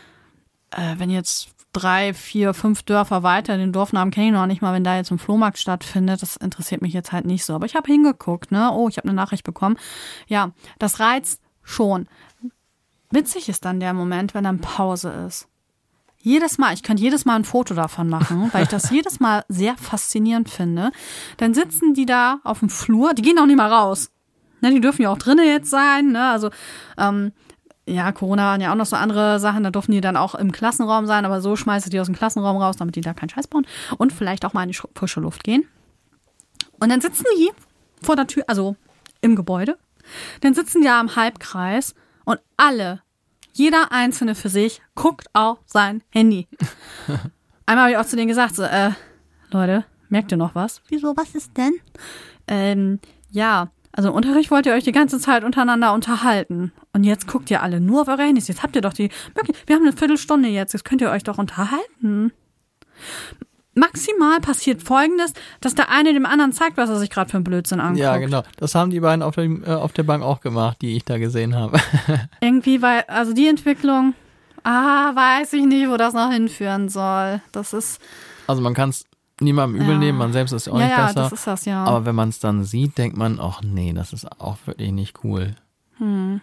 äh, wenn jetzt drei, vier, fünf Dörfer weiter, den Dorfnamen kenne ich noch nicht mal, wenn da jetzt ein Flohmarkt stattfindet, das interessiert mich jetzt halt nicht so. Aber ich habe hingeguckt, ne? Oh, ich habe eine Nachricht bekommen. Ja, das reizt schon. Witzig ist dann der Moment, wenn dann Pause ist. Jedes Mal, ich könnte jedes Mal ein Foto davon machen, weil ich das jedes Mal sehr faszinierend finde. Dann sitzen die da auf dem Flur, die gehen auch nicht mal raus. Ne, die dürfen ja auch drinnen jetzt sein, ne? Also, ähm, ja, Corona waren ja auch noch so andere Sachen, da durften die dann auch im Klassenraum sein, aber so schmeißt die aus dem Klassenraum raus, damit die da keinen Scheiß bauen und vielleicht auch mal in die frische Luft gehen. Und dann sitzen die vor der Tür, also im Gebäude, dann sitzen die da im Halbkreis und alle, jeder Einzelne für sich, guckt auf sein Handy. Einmal habe ich auch zu denen gesagt, so, äh, Leute, Merkt ihr noch was? Wieso, was ist denn? Ähm, ja, also im Unterricht wollt ihr euch die ganze Zeit untereinander unterhalten. Und jetzt guckt ihr alle nur auf eure Handys. Jetzt habt ihr doch die, wir haben eine Viertelstunde jetzt, jetzt könnt ihr euch doch unterhalten. Maximal passiert Folgendes, dass der eine dem anderen zeigt, was er sich gerade für einen Blödsinn anguckt. Ja, genau. Das haben die beiden auf, dem, äh, auf der Bank auch gemacht, die ich da gesehen habe. Irgendwie, weil, also die Entwicklung, ah, weiß ich nicht, wo das noch hinführen soll. Das ist... Also man kann es niemandem übel Ja. nehmen, man selbst ist ja auch Ja, nicht ja, besser. das ist das, ja. Aber wenn man es dann sieht, denkt man, ach nee, das ist auch wirklich nicht cool. Hm.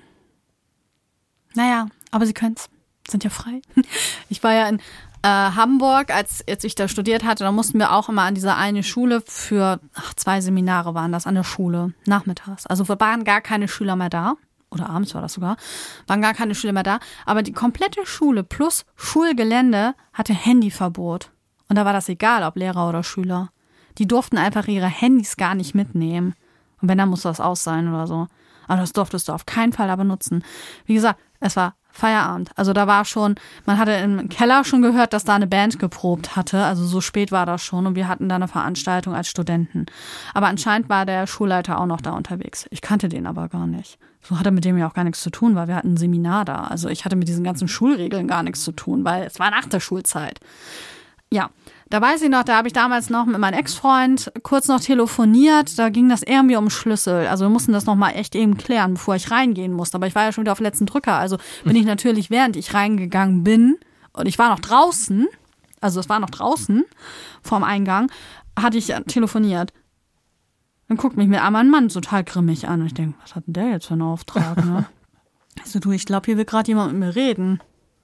Naja, aber sie können's. Sind ja frei. Ich war ja in äh, Hamburg, als, als ich da studiert hatte, da mussten wir auch immer an diese eine Schule für, ach, zwei Seminare waren das an der Schule, nachmittags. Also waren gar keine Schüler mehr da. Oder abends war das sogar. Waren gar keine Schüler mehr da. Aber die komplette Schule plus Schulgelände hatte Handyverbot. Und da war das egal, ob Lehrer oder Schüler. Die durften einfach ihre Handys gar nicht mitnehmen. Und wenn, dann musste das aus sein oder so. Aber das durftest du auf keinen Fall da benutzen. Wie gesagt, es war Feierabend. Also da war schon, man hatte im Keller schon gehört, dass da eine Band geprobt hatte. Also so spät war das schon und wir hatten da eine Veranstaltung als Studenten. Aber anscheinend war der Schulleiter auch noch da unterwegs. Ich kannte den aber gar nicht. So hatte mit dem ja auch gar nichts zu tun, weil wir hatten ein Seminar da. Also ich hatte mit diesen ganzen Schulregeln gar nichts zu tun, weil es war nach der Schulzeit. Ja, da weiß ich noch, da habe ich damals noch mit meinem Ex-Freund kurz noch telefoniert. Da ging das irgendwie um Schlüssel. Also wir mussten das noch mal echt eben klären, bevor ich reingehen musste. Aber ich war ja schon wieder auf den letzten Drücker. Also bin ich natürlich, während ich reingegangen bin, und ich war noch draußen, also es war noch draußen vorm Eingang, hatte ich telefoniert. Dann guckt mich mit einmal ein Mann total grimmig an. Und ich denke, was hat denn der jetzt für einen Auftrag, ne? Also du, ich glaube, hier will gerade jemand mit mir reden.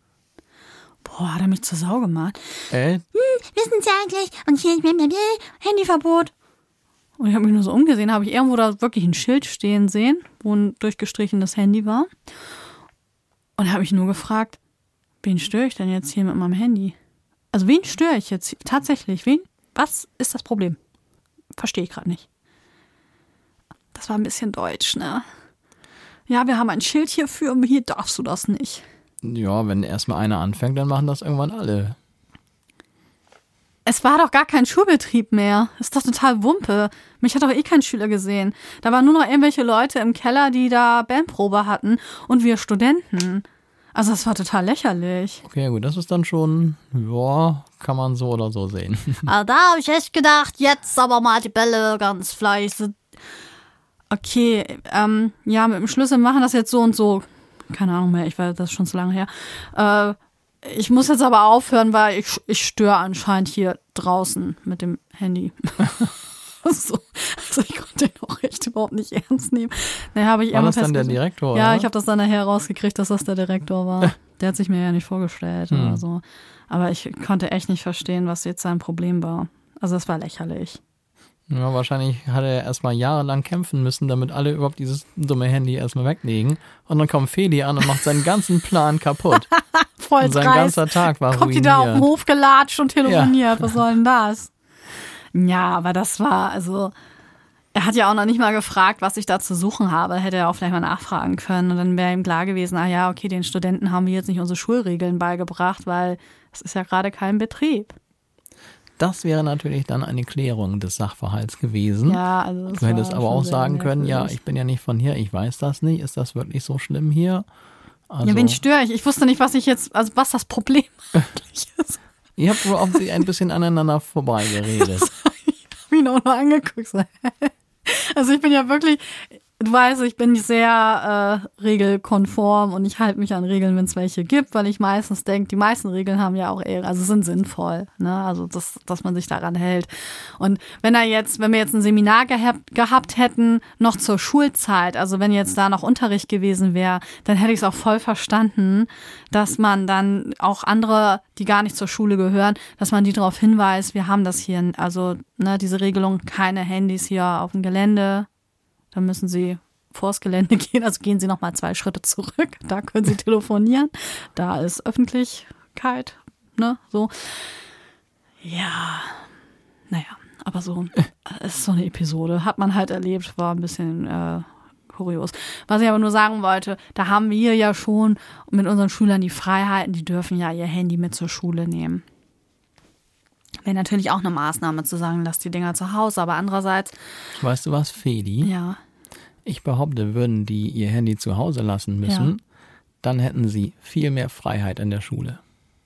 Boah, hat er mich zur Sau gemacht. Äh? Hm, wissen Sie eigentlich? Und hier ist blablabla, Handyverbot. Und ich habe mich nur so umgesehen, habe ich irgendwo da wirklich ein Schild stehen sehen, wo ein durchgestrichenes Handy war. Und habe mich nur gefragt, wen störe ich denn jetzt hier mit meinem Handy? Also wen störe ich jetzt tatsächlich? Wen? Was ist das Problem? Verstehe ich gerade nicht. Das war ein bisschen deutsch, ne? Ja, wir haben ein Schild hierfür und hier darfst du das nicht. Ja, wenn erstmal einer anfängt, dann machen das irgendwann alle. Es war doch gar kein Schulbetrieb mehr. Ist doch total Wumpe. Mich hat doch eh kein Schüler gesehen. Da waren nur noch irgendwelche Leute im Keller, die da Bandprobe hatten und wir Studenten. Also das war total lächerlich. Okay, gut, das ist dann schon, ja, kann man so oder so sehen. Aber da habe ich echt gedacht, jetzt aber mal die Bälle ganz fleißig. Okay, ähm, ja, mit dem Schlüssel machen das jetzt so und so. Keine Ahnung mehr, ich weiß, das ist schon zu lange her. Äh, ich muss jetzt aber aufhören, weil ich, ich störe anscheinend hier draußen mit dem Handy. so. Also ich konnte den auch echt überhaupt nicht ernst nehmen. Naja, habe ich war das dann der Direktor? Ja, oder? ich habe das dann nachher rausgekriegt, dass das der Direktor war. Der hat sich mir ja nicht vorgestellt hm. oder so. Aber ich konnte echt nicht verstehen, was jetzt sein Problem war. Also es war lächerlich. Ja, wahrscheinlich hat er erstmal jahrelang kämpfen müssen, damit alle überhaupt dieses dumme Handy erstmal weglegen. Und dann kommt Feli an und macht seinen ganzen Plan kaputt. Voll und sein dreist. ganzer Tag war Kommt ruiniert. die da auf den Hof gelatscht und telefoniert. Ja. Was soll denn das? Ja, aber das war, also, er hat ja auch noch nicht mal gefragt, was ich da zu suchen habe. Hätte er auch vielleicht mal nachfragen können. Und dann wäre ihm klar gewesen, ah ja, okay, den Studenten haben wir jetzt nicht unsere Schulregeln beigebracht, weil es ist ja gerade kein Betrieb. Das wäre natürlich dann eine Klärung des Sachverhalts gewesen. Ja, also das du hättest war aber schon auch sehr sagen können, ja, merkwürdig. ich bin ja nicht von hier, ich weiß das nicht. Ist das wirklich so schlimm hier? Also, Ja, wen störe ich? Ich wusste nicht, was ich jetzt, also was das Problem eigentlich ist. ihr habt wohl auch ein bisschen aneinander vorbeigeredet. Ich habe ihn auch nur angeguckt. So. Also ich bin ja wirklich, du weißt, ich bin sehr äh, regelkonform und ich halte mich an Regeln, wenn es welche gibt, weil ich meistens denke, die meisten Regeln haben ja auch eher, also sind sinnvoll, ne? Also das, dass man sich daran hält. Und wenn er jetzt, wenn wir jetzt ein Seminar gehabt, gehabt hätten, noch zur Schulzeit, also wenn jetzt da noch Unterricht gewesen wäre, dann hätte ich es auch voll verstanden, dass man dann auch andere, die gar nicht zur Schule gehören, dass man die darauf hinweist, wir haben das hier, also ne, diese Regelung, keine Handys hier auf dem Gelände. Dann müssen Sie vors Gelände gehen, also gehen Sie noch mal zwei Schritte zurück. Da können Sie telefonieren. Da ist Öffentlichkeit, ne, so. Ja, naja, aber so, es ist so eine Episode. Hat man halt erlebt, war ein bisschen äh, kurios. Was ich aber nur sagen wollte, da haben wir ja schon mit unseren Schülern die Freiheiten, die dürfen ja ihr Handy mit zur Schule nehmen. Wäre natürlich auch eine Maßnahme zu sagen, lass die Dinger zu Hause, aber andererseits... Weißt du was, Feli? Ja. Ich behaupte, würden die ihr Handy zu Hause lassen müssen, ja. dann hätten sie viel mehr Freiheit in der Schule.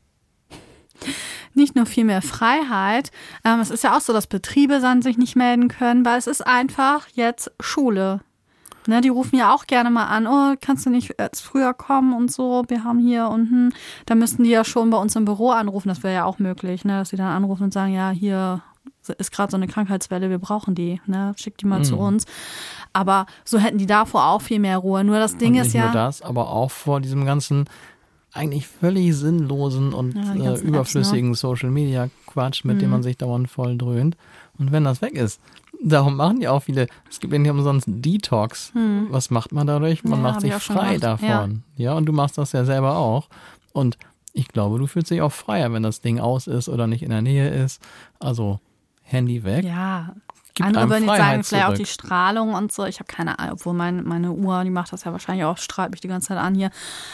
Nicht nur viel mehr Freiheit, ähm, es ist ja auch so, dass Betriebe dann sich nicht melden können, weil es ist einfach jetzt Schule. Ne, die rufen ja auch gerne mal an, oh, kannst du nicht jetzt früher kommen und so, wir haben hier und hm. Da müssten die ja schon bei uns im Büro anrufen, das wäre ja auch möglich, ne, dass sie dann anrufen und sagen, ja, hier ist gerade so eine Krankheitswelle, wir brauchen die, ne, schick die mal mhm. zu uns. Aber so hätten die davor auch viel mehr Ruhe. Nur das Ding und ist nicht ja... Nicht nur das, aber auch vor diesem ganzen eigentlich völlig sinnlosen und ja, äh, überflüssigen Apps, ne? Social-Media-Quatsch, mit mhm. dem man sich dauernd voll dröhnt. Und wenn das weg ist, darum machen ja auch viele, es gibt ja nicht umsonst Detox. Hm. Was macht man dadurch? Man ja, macht sich frei davon. Ja. ja, und du machst das ja selber auch. Und ich glaube, du fühlst dich auch freier, wenn das Ding aus ist oder nicht in der Nähe ist. Also Handy weg. Ja, gibt andere würden jetzt sagen, vielleicht zurück. auch die Strahlung und so. Ich habe keine Ahnung, obwohl mein, meine Uhr, die macht das ja wahrscheinlich auch, strahlt mich die ganze Zeit an hier.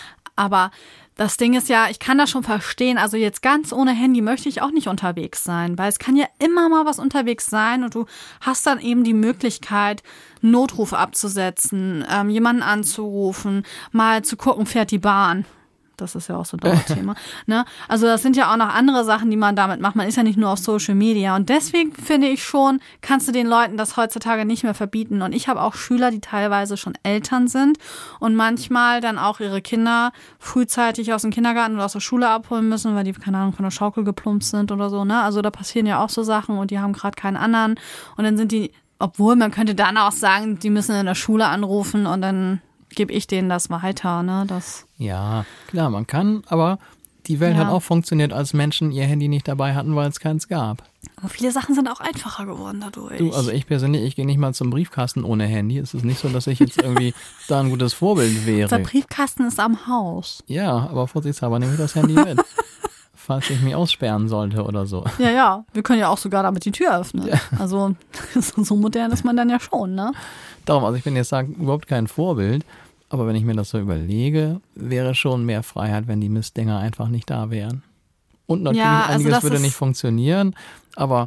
Aber das Ding ist ja, ich kann das schon verstehen, also jetzt ganz ohne Handy möchte ich auch nicht unterwegs sein, weil es kann ja immer mal was unterwegs sein und du hast dann eben die Möglichkeit, einen Notruf abzusetzen, ähm, jemanden anzurufen, mal zu gucken, fährt die Bahn. Das ist ja auch so ein Dauerthema. Ne? Also das sind ja auch noch andere Sachen, die man damit macht. Man ist ja nicht nur auf Social Media. Und deswegen finde ich schon, kannst du den Leuten das heutzutage nicht mehr verbieten. Und ich habe auch Schüler, die teilweise schon Eltern sind und manchmal dann auch ihre Kinder frühzeitig aus dem Kindergarten oder aus der Schule abholen müssen, weil die, keine Ahnung, von der Schaukel geplumpst sind oder so. Ne? Also da passieren ja auch so Sachen und die haben gerade keinen anderen. Und dann sind die, obwohl man könnte dann auch sagen, die müssen in der Schule anrufen und dann gebe ich denen das weiter, ne? Das ja, klar, man kann, aber die Welt ja. hat auch funktioniert, als Menschen ihr Handy nicht dabei hatten, weil es keins gab. Aber viele Sachen sind auch einfacher geworden dadurch. Du, also ich persönlich, ich gehe nicht mal zum Briefkasten ohne Handy. Es ist nicht so, dass ich jetzt irgendwie da ein gutes Vorbild wäre. Der Briefkasten ist am Haus. Ja, aber vorsichtshalber nehme ich das Handy mit. Falls ich mich aussperren sollte oder so. Ja, ja, wir können ja auch sogar damit die Tür öffnen. Ja. Also so modern ist man dann ja schon, ne? Darum, also ich bin jetzt sagen, überhaupt kein Vorbild, aber wenn ich mir das so überlege, wäre schon mehr Freiheit, wenn die Mistdinger einfach nicht da wären. Und natürlich ja, also einiges würde ist nicht funktionieren, aber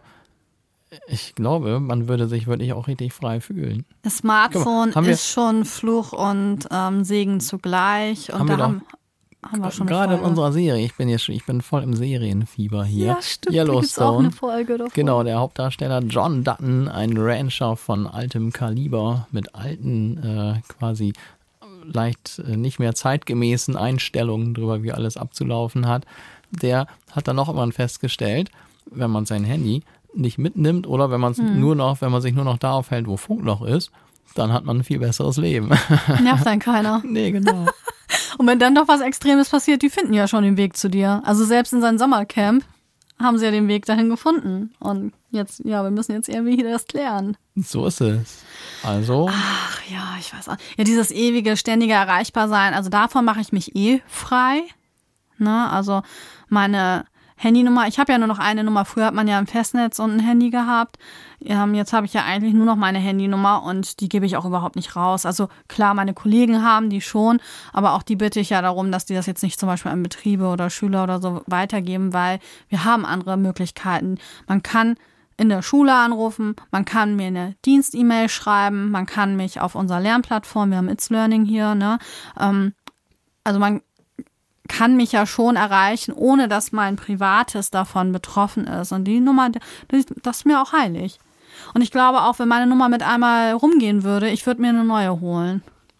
ich glaube, man würde sich wirklich auch richtig frei fühlen. Das Smartphone mal, ist schon Fluch und ähm, Segen zugleich. Und haben da wir haben, haben wir schon gerade in unserer Serie, ich bin jetzt ich bin voll im Serienfieber hier. Ja, stimmt, Yellowstone. Da gibt's auch eine Folge davon. Genau, der Hauptdarsteller John Dutton, ein Rancher von altem Kaliber mit alten, äh, quasi leicht äh, nicht mehr zeitgemäßen Einstellungen darüber, wie alles abzulaufen hat. Der hat dann noch irgendwann festgestellt, wenn man sein Handy nicht mitnimmt oder wenn man es hm. nur noch, wenn man sich nur noch da aufhält, wo Funkloch ist, dann hat man ein viel besseres Leben. Nervt dann keiner. Nee, genau. Und wenn dann doch was Extremes passiert, die finden ja schon den Weg zu dir. Also selbst in seinem Sommercamp haben sie ja den Weg dahin gefunden. Und jetzt, ja, wir müssen jetzt irgendwie hier das klären. So ist es. Also. Ach ja, ich weiß auch. Ja, dieses ewige, ständige Erreichbarsein, also davon mache ich mich eh frei. Ne? Also meine Handynummer, ich habe ja nur noch eine Nummer. Früher hat man ja ein Festnetz und ein Handy gehabt. Ähm, jetzt habe ich ja eigentlich nur noch meine Handynummer und die gebe ich auch überhaupt nicht raus. Also klar, meine Kollegen haben die schon, aber auch die bitte ich ja darum, dass die das jetzt nicht zum Beispiel an Betriebe oder Schüler oder so weitergeben, weil wir haben andere Möglichkeiten. Man kann in der Schule anrufen, man kann mir eine Dienst-E-Mail schreiben, man kann mich auf unserer Lernplattform, wir haben It's Learning hier, ne? Ähm, also man kann mich ja schon erreichen, ohne dass mein Privates davon betroffen ist. Und die Nummer, das ist mir auch heilig. Und ich glaube auch, wenn meine Nummer mit einmal rumgehen würde, ich würde mir eine neue holen.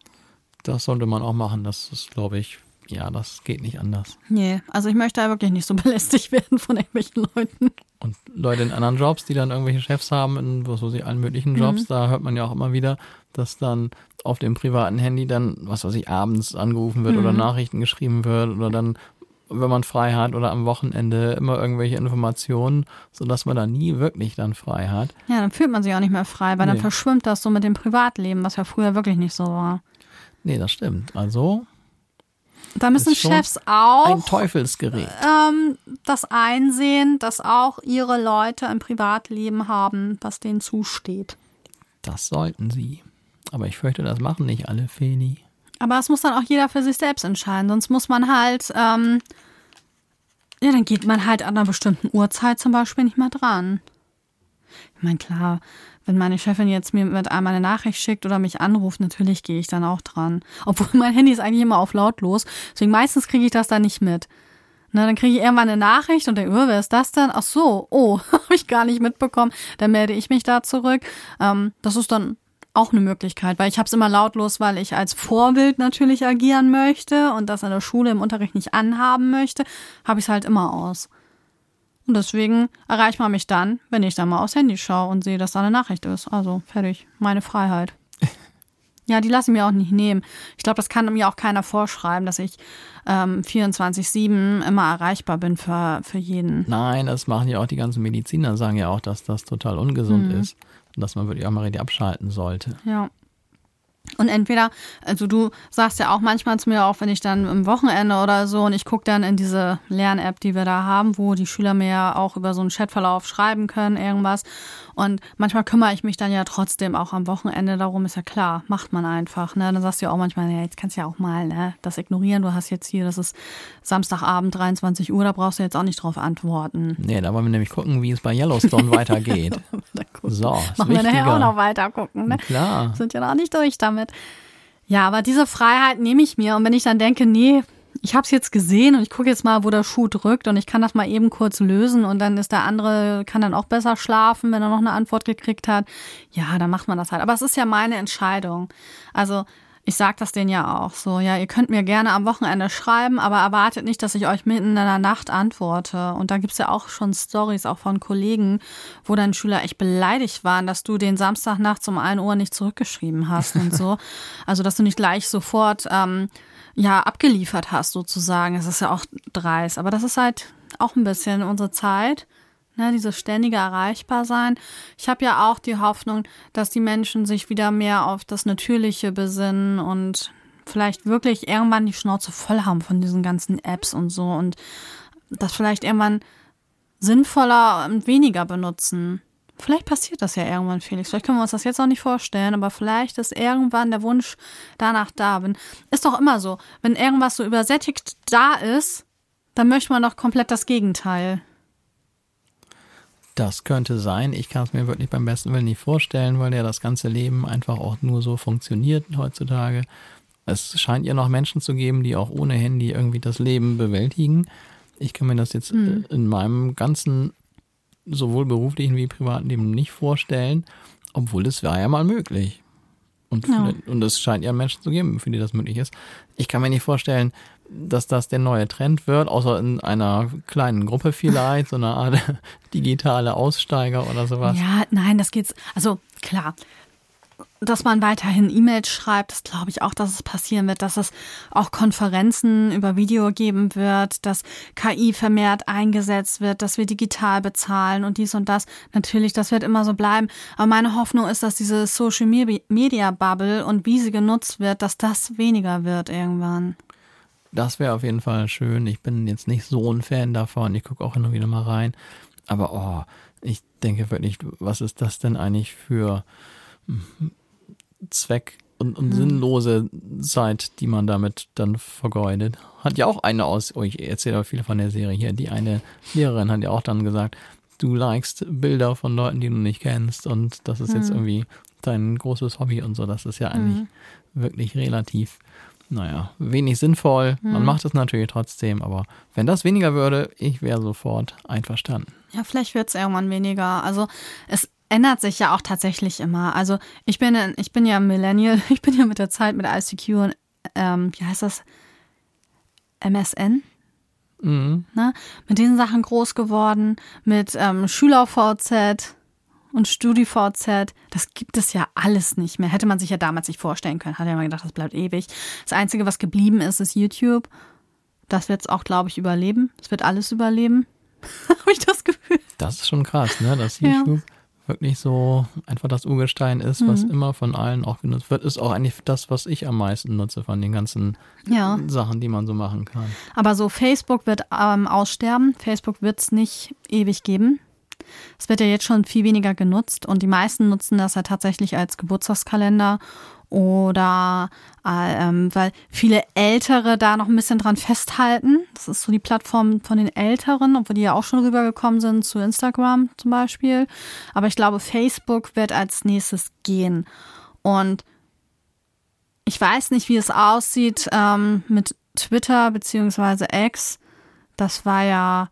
Das sollte man auch machen. Das ist, glaube ich, ja, das geht nicht anders. Nee, also ich möchte da wirklich nicht so belästigt werden von irgendwelchen Leuten. Und Leute in anderen Jobs, die dann irgendwelche Chefs haben, in was weiß ich, allen möglichen Jobs, mhm. da hört man ja auch immer wieder, dass dann auf dem privaten Handy dann, was weiß ich, abends angerufen wird mhm. oder Nachrichten geschrieben wird oder dann, wenn man frei hat oder am Wochenende immer irgendwelche Informationen, sodass man da nie wirklich dann frei hat. Ja, dann fühlt man sich auch nicht mehr frei, weil nee. dann verschwimmt das so mit dem Privatleben, was ja früher wirklich nicht so war. Nee, das stimmt. Also da müssen Chefs auch ein Teufelsgerät. Ähm, das einsehen, dass auch ihre Leute ein Privatleben haben, was denen zusteht. Das sollten sie. Aber ich fürchte, das machen nicht alle, Feli. Aber es muss dann auch jeder für sich selbst entscheiden. Sonst muss man halt, ähm, Ja, dann geht man halt an einer bestimmten Uhrzeit zum Beispiel nicht mehr dran. Ich meine, klar, wenn meine Chefin jetzt mir mit einmal eine Nachricht schickt oder mich anruft, natürlich gehe ich dann auch dran. Obwohl mein Handy ist eigentlich immer auf lautlos. Deswegen meistens kriege ich das dann nicht mit. Na, dann kriege ich irgendwann eine Nachricht und denke, oh, wer ist das denn? Ach so, oh, habe ich gar nicht mitbekommen. Dann melde ich mich da zurück. Ähm, das ist dann auch eine Möglichkeit, weil ich habe es immer lautlos, weil ich als Vorbild natürlich agieren möchte und das in der Schule im Unterricht nicht anhaben möchte, habe ich es halt immer aus. Und deswegen erreicht man mich dann, wenn ich dann mal aufs Handy schaue und sehe, dass da eine Nachricht ist. Also fertig, meine Freiheit. Ja, die lasse ich mir auch nicht nehmen. Ich glaube, das kann mir auch keiner vorschreiben, dass ich ähm, vierundzwanzig sieben immer erreichbar bin für, für jeden. Nein, das machen ja auch die ganzen Mediziner, sagen ja auch, dass das total ungesund mhm. ist und dass man wirklich auch mal richtig abschalten sollte. Ja. Und entweder, also du sagst ja auch manchmal zu mir, auch wenn ich dann am Wochenende oder so und ich gucke dann in diese Lern-App, die wir da haben, wo die Schüler mir ja auch über so einen Chatverlauf schreiben können, irgendwas. Und manchmal kümmere ich mich dann ja trotzdem auch am Wochenende darum, ist ja klar, macht man einfach. Ne? Dann sagst du ja auch manchmal, ja, jetzt kannst du ja auch mal ne, das ignorieren. Du hast jetzt hier, das ist Samstagabend, dreiundzwanzig Uhr, da brauchst du jetzt auch nicht drauf antworten. Nee, da wollen wir nämlich gucken, wie es bei Yellowstone weitergeht. So, ist machen wir wichtiger. nachher auch noch weiter gucken. Ne? Klar. Sind ja noch nicht durch damit. Ja, aber diese Freiheit nehme ich mir. Und wenn ich dann denke, nee, ich habe es jetzt gesehen und ich gucke jetzt mal, wo der Schuh drückt und ich kann das mal eben kurz lösen und dann ist der andere, kann dann auch besser schlafen, wenn er noch eine Antwort gekriegt hat. Ja, dann macht man das halt. Aber es ist ja meine Entscheidung. Also ich sage das denen ja auch so. Ja, ihr könnt mir gerne am Wochenende schreiben, aber erwartet nicht, dass ich euch mitten in der Nacht antworte. Und da gibt's ja auch schon Storys auch von Kollegen, wo dann Schüler echt beleidigt waren, dass du den Samstag nachts um ein Uhr nicht zurückgeschrieben hast und so. Also dass du nicht gleich sofort ähm, ja abgeliefert hast sozusagen. Das ist ja auch dreist. Aber das ist halt auch ein bisschen unsere Zeit. Ne, dieses ständige Erreichbarsein. Ich habe ja auch die Hoffnung, dass die Menschen sich wieder mehr auf das Natürliche besinnen und vielleicht wirklich irgendwann die Schnauze voll haben von diesen ganzen Apps und so und das vielleicht irgendwann sinnvoller und weniger benutzen. Vielleicht passiert das ja irgendwann, Felix. Vielleicht können wir uns das jetzt auch nicht vorstellen, aber vielleicht ist irgendwann der Wunsch danach da. Bin. Ist doch immer so. Wenn irgendwas so übersättigt da ist, dann möchte man doch komplett das Gegenteil. Das könnte sein. Ich kann es mir wirklich beim besten Willen nicht vorstellen, weil ja das ganze Leben einfach auch nur so funktioniert heutzutage. Es scheint ja noch Menschen zu geben, die auch ohne Handy irgendwie das Leben bewältigen. Ich kann mir das jetzt mhm. in meinem ganzen, sowohl beruflichen wie privaten Leben nicht vorstellen, obwohl es war ja mal möglich. Und, ja. und es scheint ja Menschen zu geben, für die das möglich ist. Ich kann mir nicht vorstellen, dass das der neue Trend wird, außer in einer kleinen Gruppe vielleicht, so eine Art digitale Aussteiger oder sowas. Ja, nein, das geht's, also klar, dass man weiterhin E-Mails schreibt, das glaube ich auch, dass es passieren wird, dass es auch Konferenzen über Video geben wird, dass K I vermehrt eingesetzt wird, dass wir digital bezahlen und dies und das. Natürlich, das wird immer so bleiben. Aber meine Hoffnung ist, dass diese Social Media Bubble und wie sie genutzt wird, dass das weniger wird irgendwann. Das wäre auf jeden Fall schön. Ich bin jetzt nicht so ein Fan davon. Ich gucke auch hin und wieder mal rein. Aber oh, ich denke wirklich, was ist das denn eigentlich für Zweck und, und hm. sinnlose Zeit, die man damit dann vergeudet. Hat ja auch eine aus, oh, ich erzähle aber viel von der Serie hier, die eine Lehrerin hat ja auch dann gesagt, du likest Bilder von Leuten, die du nicht kennst und das ist hm. jetzt irgendwie dein großes Hobby und so. Das ist ja eigentlich hm. wirklich relativ Naja, wenig sinnvoll. Man hm. macht es natürlich trotzdem, aber wenn das weniger würde, ich wäre sofort einverstanden. Ja, vielleicht wird es irgendwann weniger. Also es ändert sich ja auch tatsächlich immer. Also ich bin ich bin ja Millennial, ich bin ja mit der Zeit mit I C Q und ähm, wie heißt das? M S N? Mhm. Ne? Mit diesen Sachen groß geworden, mit ähm, Schüler-V Z und StudiVZ, das gibt es ja alles nicht mehr. Hätte man sich ja damals nicht vorstellen können. Hat ja immer gedacht, das bleibt ewig. Das Einzige, was geblieben ist, ist YouTube. Das wird es auch, glaube ich, überleben. Es wird alles überleben. Habe ich das Gefühl. Das ist schon krass, ne? Dass YouTube ja. wirklich so einfach das Urgestein ist, mhm. was immer von allen auch genutzt wird. Ist auch eigentlich das, was ich am meisten nutze von den ganzen ja. Sachen, die man so machen kann. Aber so Facebook wird ähm, aussterben. Facebook wird es nicht ewig geben. Es wird ja jetzt schon viel weniger genutzt und die meisten nutzen das ja tatsächlich als Geburtstagskalender Oder äh, ähm, weil viele Ältere da noch ein bisschen dran festhalten. Das ist so die Plattform von den Älteren, obwohl die ja auch schon rübergekommen sind zu Instagram zum Beispiel. Aber ich glaube, Facebook wird als nächstes gehen. Und ich weiß nicht, wie es aussieht ähm, mit Twitter beziehungsweise X. Das war ja,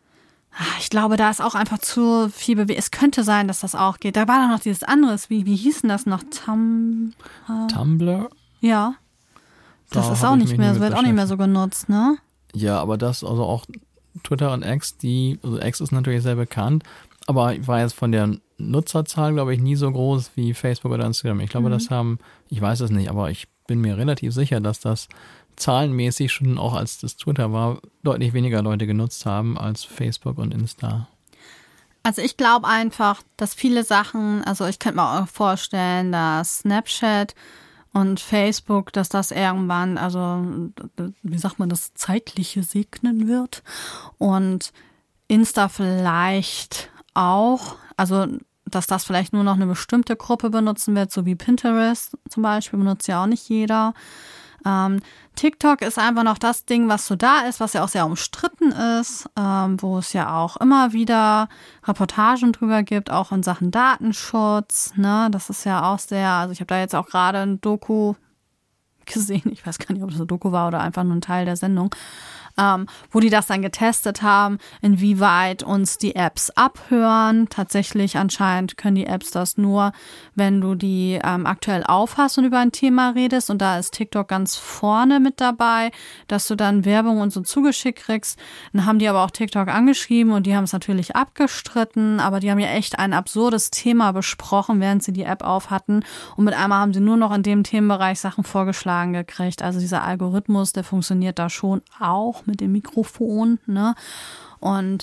ich glaube, da ist auch einfach zu viel Bewegung. Es könnte sein, dass das auch geht. Da war doch noch dieses anderes. Wie, wie hieß denn das noch? Tum, äh, Tumblr? Ja. Das Da ist hab auch ich nicht mich mehr, nie das mit wird auch nicht mehr so genutzt, ne? Ja, aber das, also auch Twitter und X, die, also X ist natürlich sehr bekannt, aber war jetzt von der Nutzerzahl, glaube ich, nie so groß wie Facebook oder Instagram. Ich glaube, Mhm. das haben, ich weiß es nicht, aber ich bin mir relativ sicher, dass das zahlenmäßig schon auch als das Twitter war, deutlich weniger Leute genutzt haben als Facebook und Insta. Also ich glaube einfach, dass viele Sachen, also ich könnte mir auch vorstellen, dass Snapchat und Facebook, dass das irgendwann, also wie sagt man, das Zeitliche segnen wird und Insta vielleicht auch, also dass das vielleicht nur noch eine bestimmte Gruppe benutzen wird, so wie Pinterest zum Beispiel, benutzt ja auch nicht jeder. Ähm, TikTok ist einfach noch das Ding, was so da ist, was ja auch sehr umstritten ist, ähm, wo es ja auch immer wieder Reportagen drüber gibt, auch in Sachen Datenschutz, ne, das ist ja auch sehr, also ich habe da jetzt auch gerade ein Doku gesehen, ich weiß gar nicht, ob das eine Doku war oder einfach nur ein Teil der Sendung, ähm, wo die das dann getestet haben, inwieweit uns die Apps abhören. Tatsächlich anscheinend können die Apps das nur, wenn du die ähm, aktuell aufhast und über ein Thema redest. Und da ist TikTok ganz vorne mit dabei, dass du dann Werbung und so zugeschickt kriegst. Dann haben die aber auch TikTok angeschrieben und die haben es natürlich abgestritten. Aber die haben ja echt ein absurdes Thema besprochen, während sie die App auf hatten. Und mit einmal haben sie nur noch in dem Themenbereich Sachen vorgeschlagen gekriegt. Also dieser Algorithmus, der funktioniert da schon auch mit dem Mikrofon, ne? Und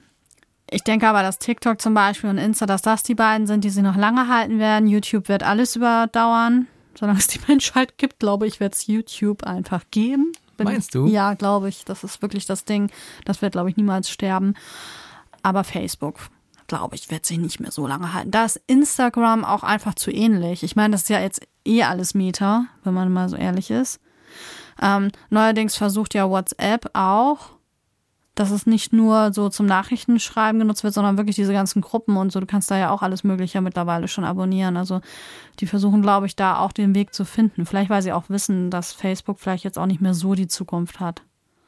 ich denke aber, dass TikTok zum Beispiel und Insta, dass das die beiden sind, die sie noch lange halten werden. YouTube wird alles überdauern. Solange es die Menschheit gibt, glaube ich, wird es YouTube einfach geben. Bin, Meinst du? Ja, glaube ich. Das ist wirklich das Ding. Das wird, glaube ich, niemals sterben. Aber Facebook, glaube ich, wird sich nicht mehr so lange halten. Da ist Instagram auch einfach zu ähnlich. Ich meine, das ist ja jetzt eh alles Meta, wenn man mal so ehrlich ist. Ähm, neuerdings versucht ja WhatsApp auch, dass es nicht nur so zum Nachrichtenschreiben genutzt wird, sondern wirklich diese ganzen Gruppen und so. Du kannst da ja auch alles Mögliche mittlerweile schon abonnieren. Also die versuchen, glaube ich, da auch den Weg zu finden. Vielleicht, weil sie auch wissen, dass Facebook vielleicht jetzt auch nicht mehr so die Zukunft hat.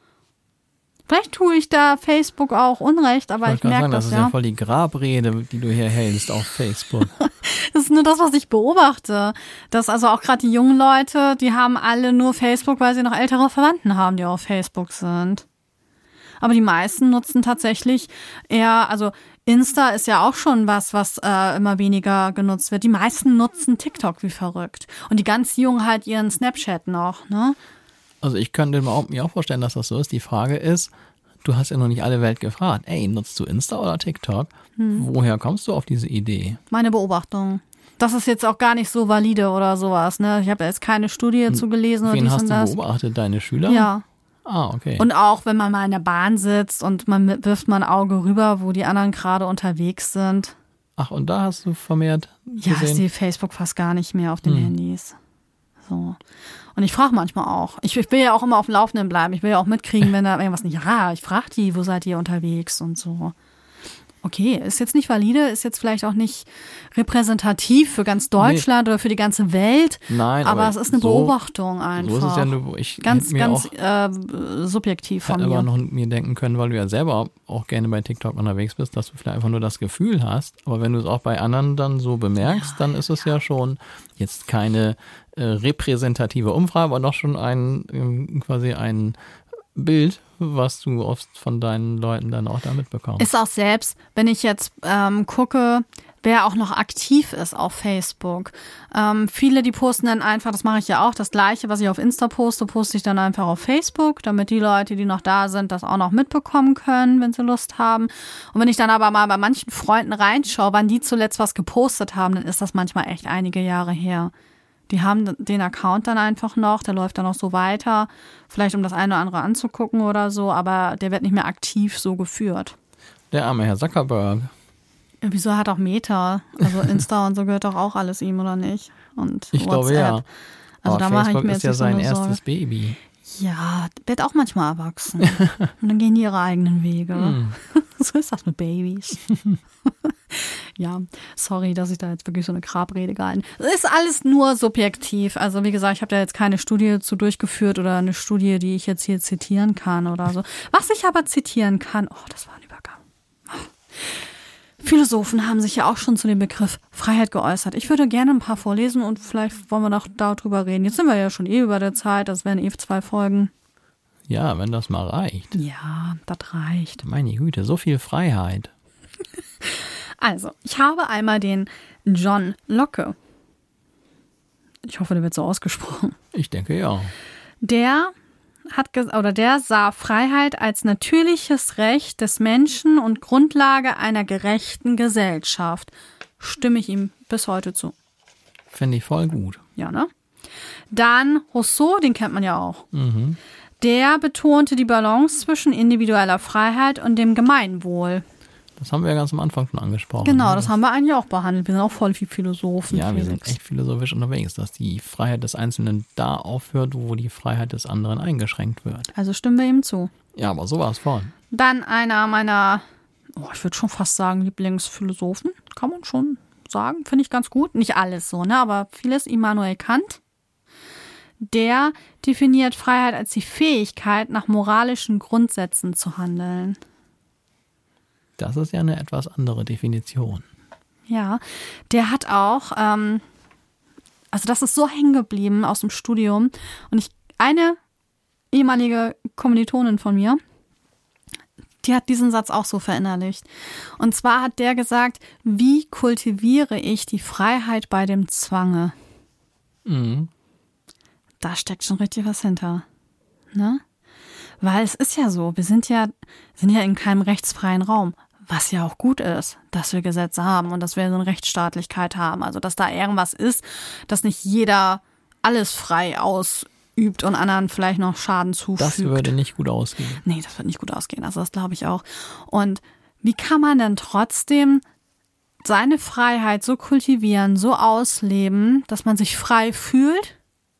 Vielleicht tue ich da Facebook auch Unrecht, aber ich, ich merke sagen, das, das ja. ist ja voll die Grabrede, die du hier hältst auf Facebook. Das ist nur das, was ich beobachte. Dass also auch gerade die jungen Leute, die haben alle nur Facebook, weil sie noch ältere Verwandten haben, die auf Facebook sind. Aber die meisten nutzen tatsächlich eher, also Insta ist ja auch schon was, was äh, immer weniger genutzt wird. Die meisten nutzen TikTok wie verrückt. Und die ganz Jungen halt ihren Snapchat noch, ne? Also ich könnte mir auch, mir auch vorstellen, dass das so ist. Die Frage ist, du hast ja noch nicht alle Welt gefragt. Ey, nutzt du Insta oder TikTok? Hm. Woher kommst du auf diese Idee? Meine Beobachtung. Das ist jetzt auch gar nicht so valide oder sowas, ne? Ich habe da jetzt keine Studie hm. zu gelesen oder Wen dies hast und du das. beobachtet? Deine Schüler? Ja. Ah, okay. Und auch, wenn man mal in der Bahn sitzt und man wirft mal ein Auge rüber, wo die anderen gerade unterwegs sind. Ach, und da hast du vermehrt gesehen? Ja, ich sehe Facebook fast gar nicht mehr auf den hm. Handys. So. Und ich frage manchmal auch. Ich, ich will ja auch immer auf dem Laufenden bleiben. Ich will ja auch mitkriegen, wenn da irgendwas nicht. Ja, ich frage die, wo seid ihr unterwegs und so. Okay, ist jetzt nicht valide, ist jetzt vielleicht auch nicht repräsentativ für ganz Deutschland nee. oder für die ganze Welt. Nein, aber, aber es ist eine so, Beobachtung einfach. So ist es ja nur, ich ganz, mir ganz auch, äh, subjektiv von mir. Ich hätte mir. aber noch mir denken können, weil du ja selber auch gerne bei TikTok unterwegs bist, dass du vielleicht einfach nur das Gefühl hast. Aber wenn du es auch bei anderen dann so bemerkst, ja, dann ist es ja schon jetzt keine äh, repräsentative Umfrage, aber doch schon ein äh, quasi ein Bild, was du oft von deinen Leuten dann auch da mitbekommst. Ist auch selbst, wenn ich jetzt ähm, gucke, wer auch noch aktiv ist auf Facebook. Ähm, viele, die posten dann einfach, das mache ich ja auch, das Gleiche, was ich auf Insta poste, poste ich dann einfach auf Facebook, damit die Leute, die noch da sind, das auch noch mitbekommen können, wenn sie Lust haben. Und wenn ich dann aber mal bei manchen Freunden reinschaue, wann die zuletzt was gepostet haben, dann ist das manchmal echt einige Jahre her. Die haben den Account dann einfach noch, der läuft dann noch so weiter, vielleicht um das eine oder andere anzugucken oder so, aber der wird nicht mehr aktiv so geführt. Der arme Herr Zuckerberg. Ja, wieso hat auch Meta? Also Insta und so gehört doch auch alles ihm, oder nicht? Und Ich glaube ja. Also aber da mache ich Facebook mir ist jetzt ja nicht so sein eine erstes Sorge. Baby. Ja, wird auch manchmal erwachsen. Und dann gehen die ihre eigenen Wege. Hm. So ist das mit Babys. Ja, sorry, dass ich da jetzt wirklich so eine Grabrede gehalten habe. Es ist alles nur subjektiv. Also wie gesagt, ich habe da jetzt keine Studie zu durchgeführt oder eine Studie, die ich jetzt hier zitieren kann oder so. Was ich aber zitieren kann, oh, das war ein Übergang. Philosophen haben sich ja auch schon zu dem Begriff Freiheit geäußert. Ich würde gerne ein paar vorlesen und vielleicht wollen wir noch darüber reden. Jetzt sind wir ja schon eh über der Zeit, das wären eh zwei Folgen. Ja, wenn das mal reicht. Ja, das reicht. Meine Güte, so viel Freiheit. Also, ich habe einmal den John Locke. Ich hoffe, der wird so ausgesprochen. Ich denke ja. Der hat ges- oder der sah Freiheit als natürliches Recht des Menschen und Grundlage einer gerechten Gesellschaft. Stimme ich ihm bis heute zu. Finde ich voll gut. Ja, ne? Dann Rousseau, den kennt man ja auch. Mhm. Der betonte die Balance zwischen individueller Freiheit und dem Gemeinwohl. Das haben wir ja ganz am Anfang schon angesprochen. Genau, ne? das haben wir eigentlich auch behandelt. Wir sind auch voll wie Philosophen. Ja, wir sind Felix. echt philosophisch unterwegs, dass die Freiheit des Einzelnen da aufhört, wo die Freiheit des anderen eingeschränkt wird. Also stimmen wir ihm zu. Ja, aber sowas von. Dann einer meiner, oh, ich würde schon fast sagen, Lieblingsphilosophen. Kann man schon sagen. Finde ich ganz gut. Nicht alles so, ne? Aber vieles. Immanuel Kant. Der definiert Freiheit als die Fähigkeit, nach moralischen Grundsätzen zu handeln. Das ist ja eine etwas andere Definition. Ja, der hat auch, ähm, also das ist so hängen geblieben aus dem Studium. Und ich, eine ehemalige Kommilitonin von mir, die hat diesen Satz auch so verinnerlicht. Und zwar hat der gesagt, wie kultiviere ich die Freiheit bei dem Zwange? Mhm. Da steckt schon richtig was hinter. Ne? Weil es ist ja so, wir sind ja, sind ja in keinem rechtsfreien Raum. Was ja auch gut ist, dass wir Gesetze haben und dass wir so eine Rechtsstaatlichkeit haben. Also, dass da irgendwas ist, dass nicht jeder alles frei ausübt und anderen vielleicht noch Schaden zufügt. Das würde nicht gut ausgehen. Nee, das wird nicht gut ausgehen. Also, das glaube ich auch. Und wie kann man denn trotzdem seine Freiheit so kultivieren, so ausleben, dass man sich frei fühlt?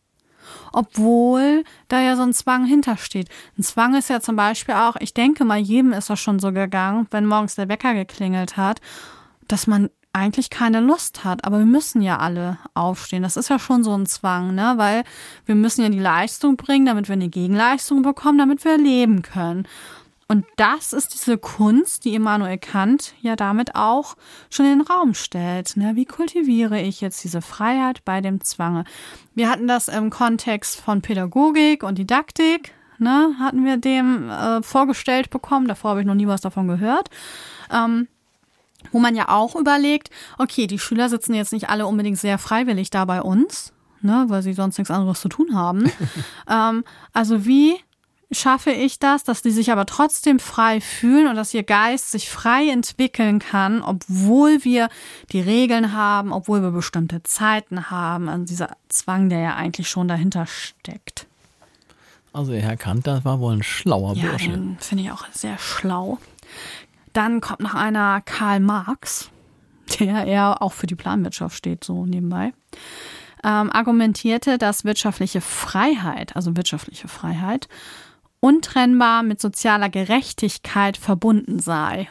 Obwohl da ja so ein Zwang hintersteht. Ein Zwang ist ja zum Beispiel auch, ich denke mal, jedem ist das schon so gegangen, wenn morgens der Wecker geklingelt hat, dass man eigentlich keine Lust hat. Aber wir müssen ja alle aufstehen. Das ist ja schon so ein Zwang, ne? Weil wir müssen ja die Leistung bringen, damit wir eine Gegenleistung bekommen, damit wir leben können. Und das ist diese Kunst, die Immanuel Kant ja damit auch schon in den Raum stellt. Ne? Wie kultiviere ich jetzt diese Freiheit bei dem Zwange? Wir hatten das im Kontext von Pädagogik und Didaktik, ne? Hatten wir dem äh, vorgestellt bekommen. Davor habe ich noch nie was davon gehört. Ähm, wo man ja auch überlegt, okay, die Schüler sitzen jetzt nicht alle unbedingt sehr freiwillig da bei uns, ne? Weil sie sonst nichts anderes zu tun haben. ähm, also wie schaffe ich das, dass die sich aber trotzdem frei fühlen und dass ihr Geist sich frei entwickeln kann, obwohl wir die Regeln haben, obwohl wir bestimmte Zeiten haben. Also dieser Zwang, der ja eigentlich schon dahinter steckt. Also Herr Kant, das war wohl ein schlauer Ja, Bursche. den finde ich auch sehr schlau. Dann kommt noch einer Karl Marx, der eher auch für die Planwirtschaft steht, so nebenbei. Ähm, argumentierte, dass wirtschaftliche Freiheit, also wirtschaftliche Freiheit, untrennbar mit sozialer Gerechtigkeit verbunden sei.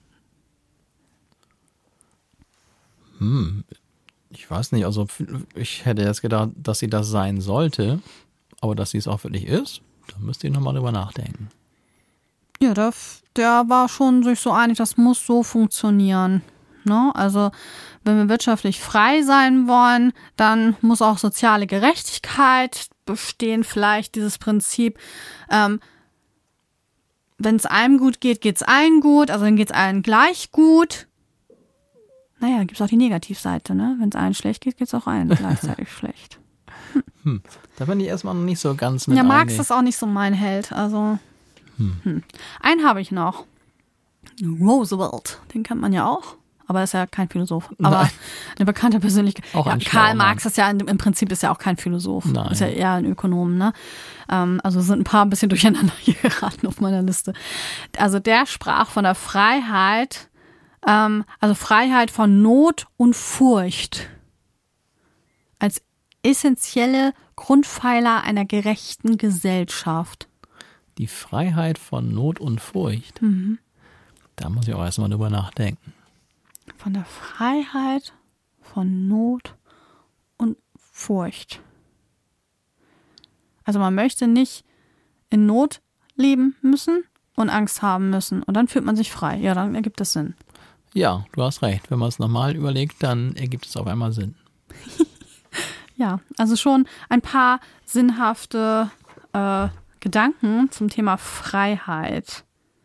Hm, ich weiß nicht, also ich hätte jetzt gedacht, dass sie das sein sollte, aber dass sie es auch wirklich ist, da müsst ihr nochmal drüber nachdenken. Ja, der, der war schon sich so einig, das muss so funktionieren. Ne? Also wenn wir wirtschaftlich frei sein wollen, dann muss auch soziale Gerechtigkeit bestehen, vielleicht dieses Prinzip, ähm, wenn es einem gut geht, geht es allen gut, also dann geht es allen gleich gut. Naja, dann gibt es auch die Negativseite, ne? Wenn es allen schlecht geht, geht es auch allen gleichzeitig schlecht. Hm. Hm. Da bin ich erstmal noch nicht so ganz mit Ja, Marx einig. ist auch nicht so mein Held, also hm. Hm. Einen habe ich noch. Roosevelt, den kennt man ja auch. Aber er ist ja kein Philosoph. Aber Nein. eine bekannte Persönlichkeit. Auch ja, ein Karl schlauer Marx Mann. ist ja im Prinzip ist ja auch kein Philosoph. Nein. Ist ja eher ein Ökonom, ne? Ähm, also sind ein paar ein bisschen durcheinander hier geraten auf meiner Liste. Also der sprach von der Freiheit, Ähm, also Freiheit von Not und Furcht als essentielle Grundpfeiler einer gerechten Gesellschaft. Die Freiheit von Not und Furcht. Mhm. Da muss ich auch erstmal drüber nachdenken. Von der Freiheit von Not und Furcht. Also man möchte nicht in Not leben müssen und Angst haben müssen. Und dann fühlt man sich frei. Ja, dann ergibt es Sinn. Ja, du hast recht. Wenn man es nochmal überlegt, dann ergibt es auf einmal Sinn. Ja, also schon ein paar sinnhafte äh, Gedanken zum Thema Freiheit.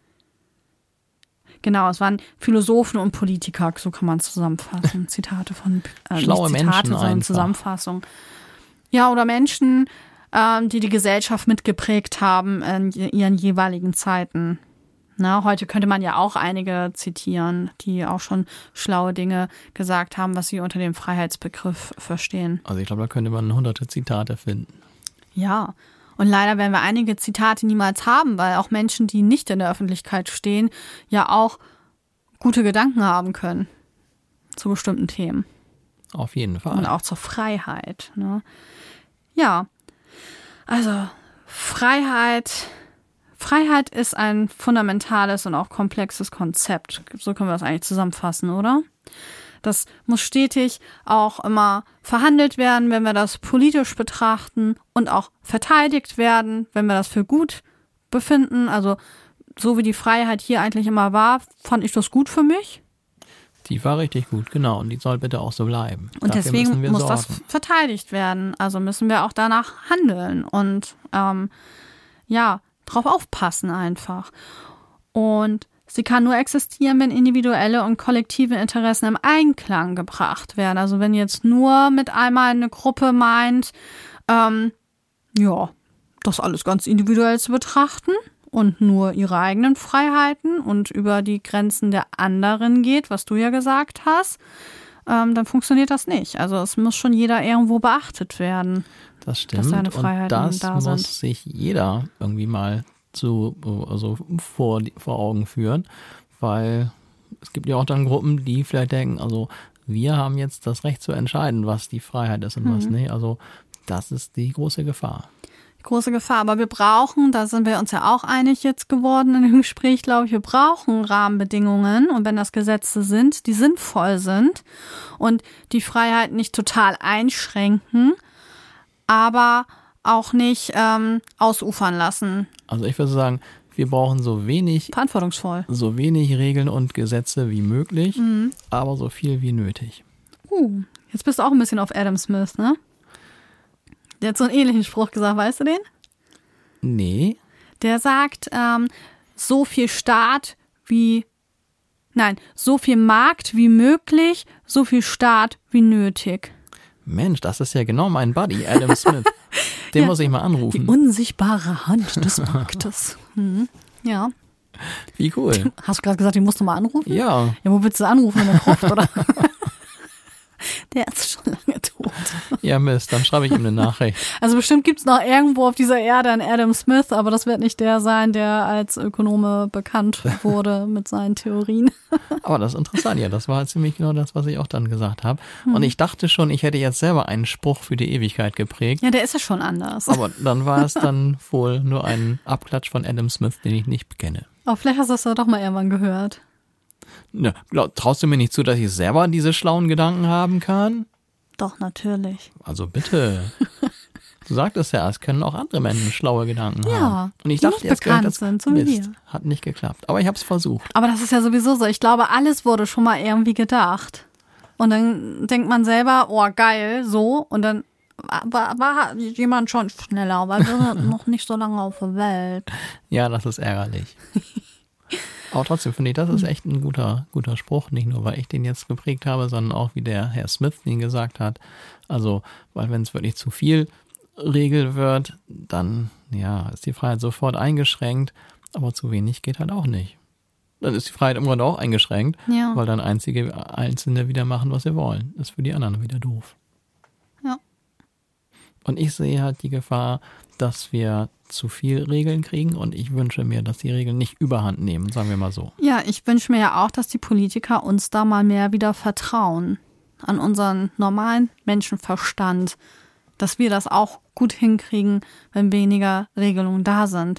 Genau, es waren Philosophen und Politiker, so kann man es zusammenfassen. Zitate von, äh, Schlaue nicht Zitate, Menschen sondern einfach. Zusammenfassung. Ja, oder Menschen, ähm, die die Gesellschaft mitgeprägt haben in ihren jeweiligen Zeiten. Na, heute könnte man ja auch einige zitieren, die auch schon schlaue Dinge gesagt haben, was sie unter dem Freiheitsbegriff verstehen. Also ich glaube, da könnte man hunderte Zitate finden. Ja, und leider werden wir einige Zitate niemals haben, weil auch Menschen, die nicht in der Öffentlichkeit stehen, ja auch gute Gedanken haben können zu bestimmten Themen. Auf jeden Fall. Und auch zur Freiheit. Ne? Ja, also Freiheit... Freiheit ist ein fundamentales und auch komplexes Konzept. So können wir das eigentlich zusammenfassen, oder? Das muss stetig auch immer verhandelt werden, wenn wir das politisch betrachten und auch verteidigt werden, wenn wir das für gut befinden. Also so wie die Freiheit hier eigentlich immer war, fand ich das gut für mich. Die war richtig gut, genau. Und die soll bitte auch so bleiben. Und Dafür deswegen müssen wir muss sorgen. das verteidigt werden. Also müssen wir auch danach handeln und ähm, ja, drauf aufpassen einfach. Und sie kann nur existieren, wenn individuelle und kollektive Interessen im Einklang gebracht werden. Also wenn jetzt nur mit einmal eine Gruppe meint, ähm, ja, das alles ganz individuell zu betrachten und nur ihre eigenen Freiheiten und über die Grenzen der anderen geht, was du ja gesagt hast, ähm, dann funktioniert das nicht. Also es muss schon jeder irgendwo beachtet werden. Das stimmt. Dass seine Und Freiheiten das da muss sind. sich jeder irgendwie mal zu, also vor, vor Augen führen, weil es gibt ja auch dann Gruppen, die vielleicht denken, also wir haben jetzt das Recht zu entscheiden, was die Freiheit ist und mhm. was nicht. Also das ist die große Gefahr. Große Gefahr, aber wir brauchen, da sind wir uns ja auch einig jetzt geworden in dem Gespräch, glaube ich, wir brauchen Rahmenbedingungen und wenn das Gesetze sind, die sinnvoll sind und die Freiheit nicht total einschränken, aber auch nicht ähm, ausufern lassen. Also ich würde sagen, wir brauchen so wenig, verantwortungsvoll, so wenig Regeln und Gesetze wie möglich, mhm. aber so viel wie nötig. Uh, jetzt bist du auch ein bisschen auf Adam Smith, ne? Der hat so einen ähnlichen Spruch gesagt, weißt du den? Nee. Der sagt, ähm, so viel Staat wie, nein, so viel Markt wie möglich, so viel Staat wie nötig. Mensch, das ist ja genau mein Buddy, Adam Smith. Den ja, muss ich mal anrufen. Die unsichtbare Hand des Marktes. Mhm. Ja. Wie cool. Hast du gerade gesagt, den musst du mal anrufen? Ja. Ja, wo willst du anrufen? In der Gruft, oder? Der ist schon lange tot. Ja, Mist, dann schreibe ich ihm eine Nachricht. Also bestimmt gibt es noch irgendwo auf dieser Erde einen Adam Smith, aber das wird nicht der sein, der als Ökonome bekannt wurde mit seinen Theorien. Aber das ist interessant, ja, das war ziemlich genau das, was ich auch dann gesagt habe. Hm. Und ich dachte schon, ich hätte jetzt selber einen Spruch für die Ewigkeit geprägt. Ja, der ist ja schon anders. Aber dann war es dann wohl nur ein Abklatsch von Adam Smith, den ich nicht kenne. Oh, vielleicht hast du das ja doch mal irgendwann gehört. Ne, glaub, traust du mir nicht zu, dass ich selber diese schlauen Gedanken haben kann? Doch, natürlich. Also bitte. Du sagtest ja, es können auch andere Menschen schlaue Gedanken ja, haben. Und ich die dachte, nicht jetzt bekannt das sind, so wie Mist. wir. Hat nicht geklappt. Aber ich habe es versucht. Aber das ist ja sowieso so. Ich glaube, alles wurde schon mal irgendwie gedacht. Und dann denkt man selber, oh geil, so. Und dann war, war jemand schon schneller, weil wir sind noch nicht so lange auf der Welt. Ja, das ist ärgerlich. Aber trotzdem finde ich, das ist echt ein guter, guter Spruch. Nicht nur, weil ich den jetzt geprägt habe, sondern auch, wie der Herr Smith den gesagt hat. Also, weil wenn es wirklich zu viel Regel wird, dann ja, ist die Freiheit sofort eingeschränkt. Aber zu wenig geht halt auch nicht. Dann ist die Freiheit im Grunde auch eingeschränkt, ja. weil dann einzige Einzelne wieder machen, was sie wollen. Das ist für die anderen wieder doof. Ja. Und ich sehe halt die Gefahr, dass wir zu viel Regeln kriegen und ich wünsche mir, dass die Regeln nicht überhand nehmen, sagen wir mal so. Ja, ich wünsche mir ja auch, dass die Politiker uns da mal mehr wieder vertrauen. An unseren normalen Menschenverstand. Dass wir das auch gut hinkriegen, wenn weniger Regelungen da sind.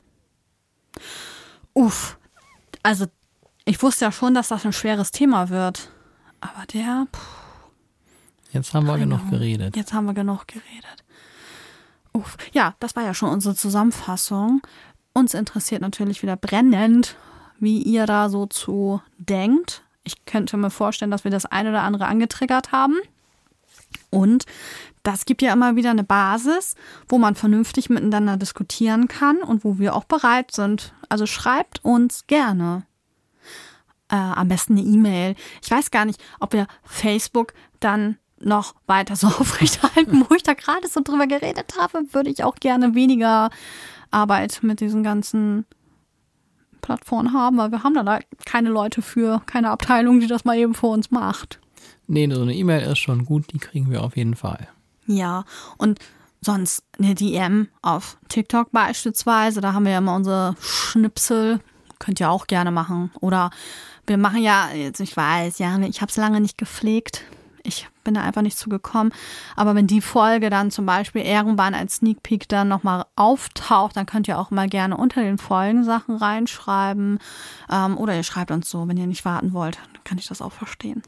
Uff, also ich wusste ja schon, dass das ein schweres Thema wird. Aber der, puh. Jetzt haben wir genug geredet. Jetzt haben wir genug geredet. Uff. Ja, das war ja schon unsere Zusammenfassung. Uns interessiert natürlich wieder brennend, wie ihr da so zu denkt. Ich könnte mir vorstellen, dass wir das eine oder andere angetriggert haben. Und das gibt ja immer wieder eine Basis, wo man vernünftig miteinander diskutieren kann und wo wir auch bereit sind. Also schreibt uns gerne. Äh, am besten eine E-Mail. Ich weiß gar nicht, ob wir Facebook dann noch weiter so aufrechterhalten, wo ich da gerade so drüber geredet habe, würde ich auch gerne weniger Arbeit mit diesen ganzen Plattformen haben, weil wir haben da keine Leute für, keine Abteilung, die das mal eben für uns macht. Nee, so eine E-Mail ist schon gut, die kriegen wir auf jeden Fall. Ja, und sonst eine D M auf TikTok beispielsweise, da haben wir ja immer unsere Schnipsel, könnt ihr auch gerne machen. Oder wir machen ja, jetzt ich weiß, ja, ich habe es lange nicht gepflegt, ich bin da einfach nicht zugekommen. Aber wenn die Folge dann zum Beispiel irgendwann als Sneak Peek dann nochmal auftaucht, dann könnt ihr auch mal gerne unter den Folgen Sachen reinschreiben. Ähm, oder ihr schreibt uns so, wenn ihr nicht warten wollt, dann kann ich das auch verstehen.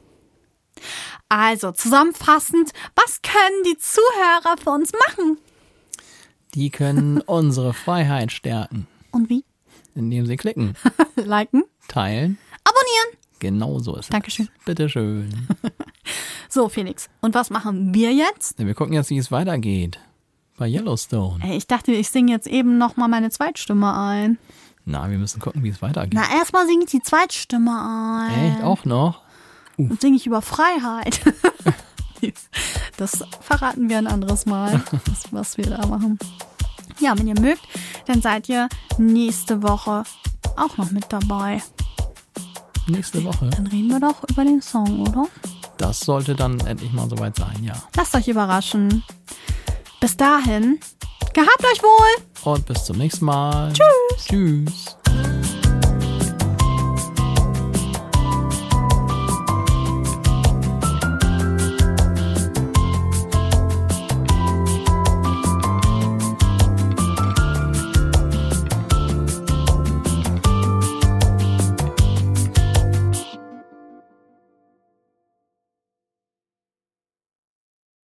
Also zusammenfassend, was können die Zuhörer für uns machen? Die können unsere Freiheit stärken. Und wie? Indem sie klicken. Liken. Teilen. Abonnieren. Genau so ist es. Dankeschön. Bitteschön. So, Felix. Und was machen wir jetzt? Wir gucken jetzt, wie es weitergeht. Bei Yellowstone. Ey, ich dachte, ich singe jetzt eben nochmal meine Zweitstimme ein. Na, wir müssen gucken, wie es weitergeht. Na, erstmal singe ich die Zweitstimme ein. Echt? Auch noch? Uh. Und singe ich über Freiheit. Das verraten wir ein anderes Mal, das, was wir da machen. Ja, wenn ihr mögt, dann seid ihr nächste Woche auch noch mit dabei. Nächste Woche? Dann reden wir doch über den Song, oder? Das sollte dann endlich mal soweit sein, ja. Lasst euch überraschen. Bis dahin, gehabt euch wohl. Und bis zum nächsten Mal. Tschüss. Tschüss.